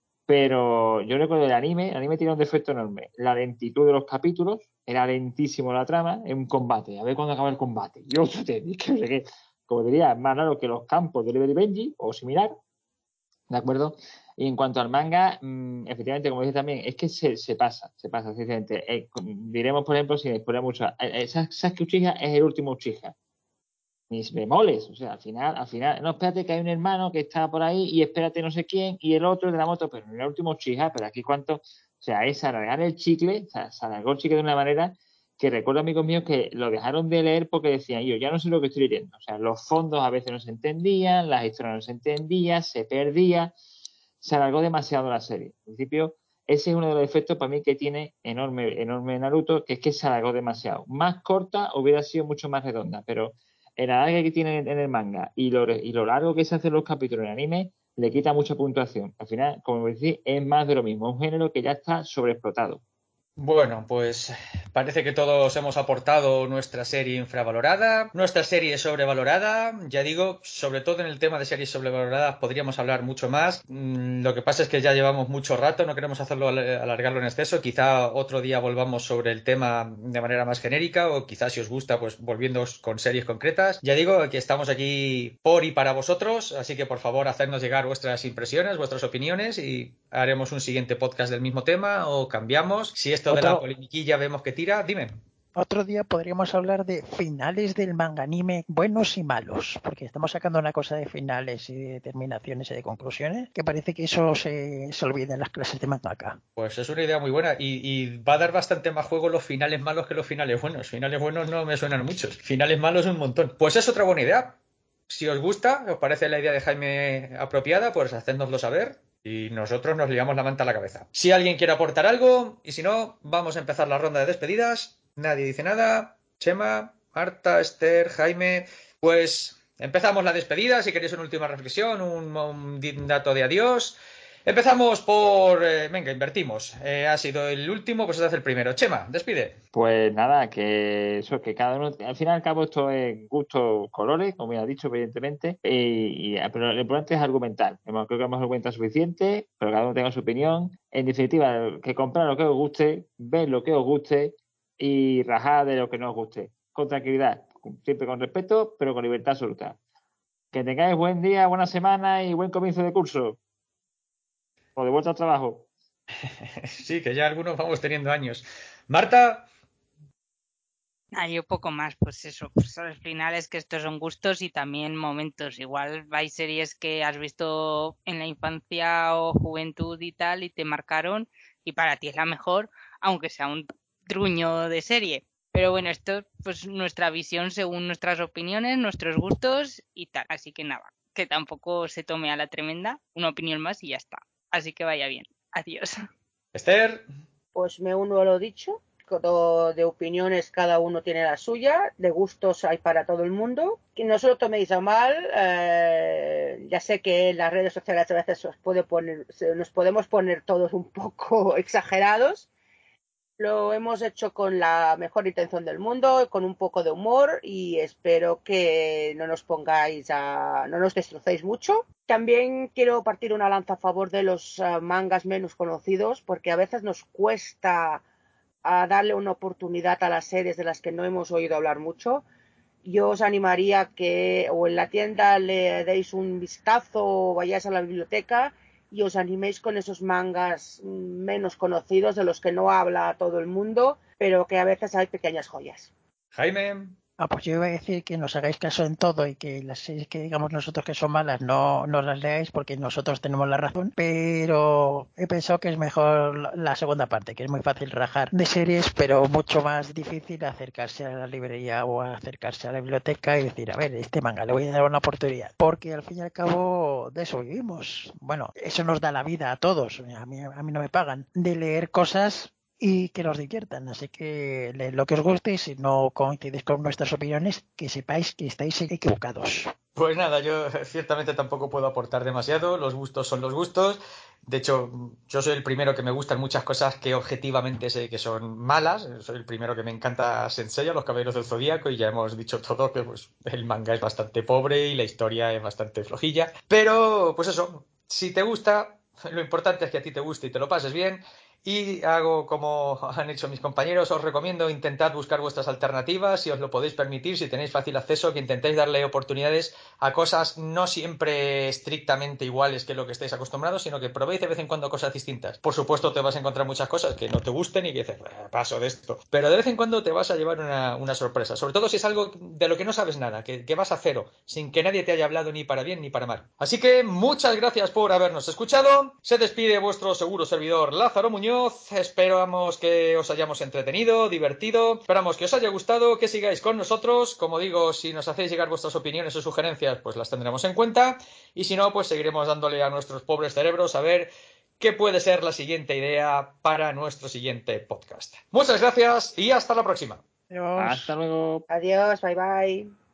Pero yo recuerdo el anime tiene un defecto enorme. La lentitud de los capítulos, era lentísimo la trama, en un combate. A ver cuándo acaba el combate. Y otro tenis, que no sé qué. Como diría, es más raro que los campos de Oliver y Benji, o similar, ¿de acuerdo? Y en cuanto al manga, efectivamente, como dice también, es que se pasa, sinceramente. Diremos, por ejemplo, sin spoiler mucho, Sasuke Uchiha es el último Uchiha. Mis bemoles, o sea, al final, no, espérate que hay un hermano que está por ahí y espérate no sé quién y el otro de la moto, pero en el último Uchiha, pero aquí cuánto, o sea, es alargar el chicle, o sea, se alargó el chicle de una manera que recuerdo amigos míos que lo dejaron de leer porque decían, yo ya no sé lo que estoy leyendo, o sea, los fondos a veces no se entendían, las historias no se entendían, se perdía, se alargó demasiado la serie. En principio, ese es uno de los efectos para mí que tiene enorme Naruto, que es que se alargó demasiado. Más corta hubiera sido mucho más redonda, pero el alargue que tiene en el manga y lo largo que se hacen los capítulos en anime le quita mucha puntuación. Al final, como decís, es más de lo mismo, un género que ya está sobreexplotado. Bueno, pues Parece que todos hemos aportado nuestra serie infravalorada, nuestra serie sobrevalorada. Ya digo, sobre todo en el tema de series sobrevaloradas podríamos hablar mucho más. Lo que pasa es que ya llevamos mucho rato, no queremos alargarlo en exceso. Quizá otro día volvamos sobre el tema de manera más genérica, o quizá si os gusta, pues volviendo con series concretas. Ya digo que estamos aquí por y para vosotros, así que por favor hacednos llegar vuestras impresiones, vuestras opiniones y haremos un siguiente podcast del mismo tema o cambiamos. Si esto de la polemiquilla vemos que tira, dime. Otro día podríamos hablar de finales del manga anime, buenos y malos, porque estamos sacando una cosa de finales y de terminaciones y de conclusiones, que parece que eso se olvida en las clases de mangaka. Pues es una idea muy buena y va a dar bastante más juego los finales malos que los finales buenos. Finales buenos no me suenan muchos, finales malos un montón. Pues es otra buena idea. Si os gusta, os parece la idea de Jaime apropiada, pues hacednoslo saber y nosotros nos liamos la manta a la cabeza. Si alguien quiere aportar algo, y si no, vamos a empezar la ronda de despedidas. Nadie dice nada. Chema, Marta, Esther, Jaime. Pues empezamos la despedida. Si queréis una última reflexión, un dato de adiós. Empezamos por... venga, invertimos. Ha sido el último, pues este es el primero. Chema, despide. Pues nada, que eso, que cada uno, al fin y al cabo esto es gustos, colores, como ya he dicho, evidentemente, pero lo importante es argumentar. Creo que hemos argumentado suficiente, pero cada uno tenga su opinión. En definitiva, que comprar lo que os guste, ver lo que os guste y rajar de lo que no os guste. Con tranquilidad, siempre con respeto, pero con libertad absoluta. Que tengáis buen día, buena semana y buen comienzo de curso. O de vuelta al trabajo. Sí, que ya algunos vamos teniendo años. Marta. Yo poco más, pues eso, pues al final es que estos son gustos y también momentos. Igual hay series que has visto en la infancia o juventud y tal y te marcaron y para ti es la mejor, aunque sea un truño de serie. Pero bueno, esto pues nuestra visión según nuestras opiniones, nuestros gustos y tal. Así que nada, que tampoco se tome a la tremenda, una opinión más y ya está. Así que vaya bien. Adiós. Esther. Pues me uno a lo dicho. De opiniones cada uno tiene la suya, de gustos hay para todo el mundo. Que no se lo toméis a mal, ya sé que en las redes sociales a veces nos podemos poner todos un poco exagerados. Lo hemos hecho con la mejor intención del mundo, con un poco de humor y espero que no nos destrocéis mucho. También quiero partir una lanza a favor de los mangas menos conocidos porque a veces nos cuesta darle una oportunidad a las series de las que no hemos oído hablar mucho. Yo os animaría que o en la tienda le deis un vistazo o vayáis a la biblioteca y os animéis con esos mangas menos conocidos de los que no habla todo el mundo, pero que a veces hay pequeñas joyas. Jaime. Pues yo iba a decir que nos hagáis caso en todo y que las series que digamos nosotros que son malas no las leáis porque nosotros tenemos la razón, pero he pensado que es mejor la segunda parte, que es muy fácil rajar de series, pero mucho más difícil acercarse a la librería o acercarse a la biblioteca y decir, a ver, este manga le voy a dar una oportunidad, porque al fin y al cabo de eso vivimos. Bueno, eso nos da la vida a todos, a mí no me pagan, de leer cosas y que nos diviertan. Así que lo que os guste, si no coincidís con nuestras opiniones, que sepáis que estáis equivocados. Pues nada, yo ciertamente tampoco puedo aportar demasiado, los gustos son los gustos. De hecho, yo soy el primero que me gustan muchas cosas que objetivamente sé que son malas. Soy el primero que me encanta Senseiya, Los Caballeros del Zodíaco, y ya hemos dicho todo que pues, el manga es bastante pobre y la historia es bastante flojilla. Pero, pues eso, si te gusta, lo importante es que a ti te guste y te lo pases bien. Y hago como han hecho mis compañeros, os recomiendo intentad buscar vuestras alternativas, si os lo podéis permitir, si tenéis fácil acceso, que intentéis darle oportunidades a cosas no siempre estrictamente iguales que lo que estáis acostumbrados, sino que probéis de vez en cuando cosas distintas. Por supuesto te vas a encontrar muchas cosas que no te gusten y que dices, paso de esto, pero de vez en cuando te vas a llevar una sorpresa, sobre todo si es algo de lo que no sabes nada, que vas a cero, sin que nadie te haya hablado ni para bien ni para mal. Así que muchas gracias por habernos escuchado, se despide vuestro seguro servidor Lázaro Muñoz. Esperamos que os hayamos entretenido, divertido, esperamos que os haya gustado, que sigáis con nosotros. Como digo, si nos hacéis llegar vuestras opiniones o sugerencias, pues las tendremos en cuenta, y si no, pues seguiremos dándole a nuestros pobres cerebros a ver qué puede ser la siguiente idea para nuestro siguiente podcast. Muchas gracias y hasta la próxima. Adiós. Hasta luego. Adiós, bye bye.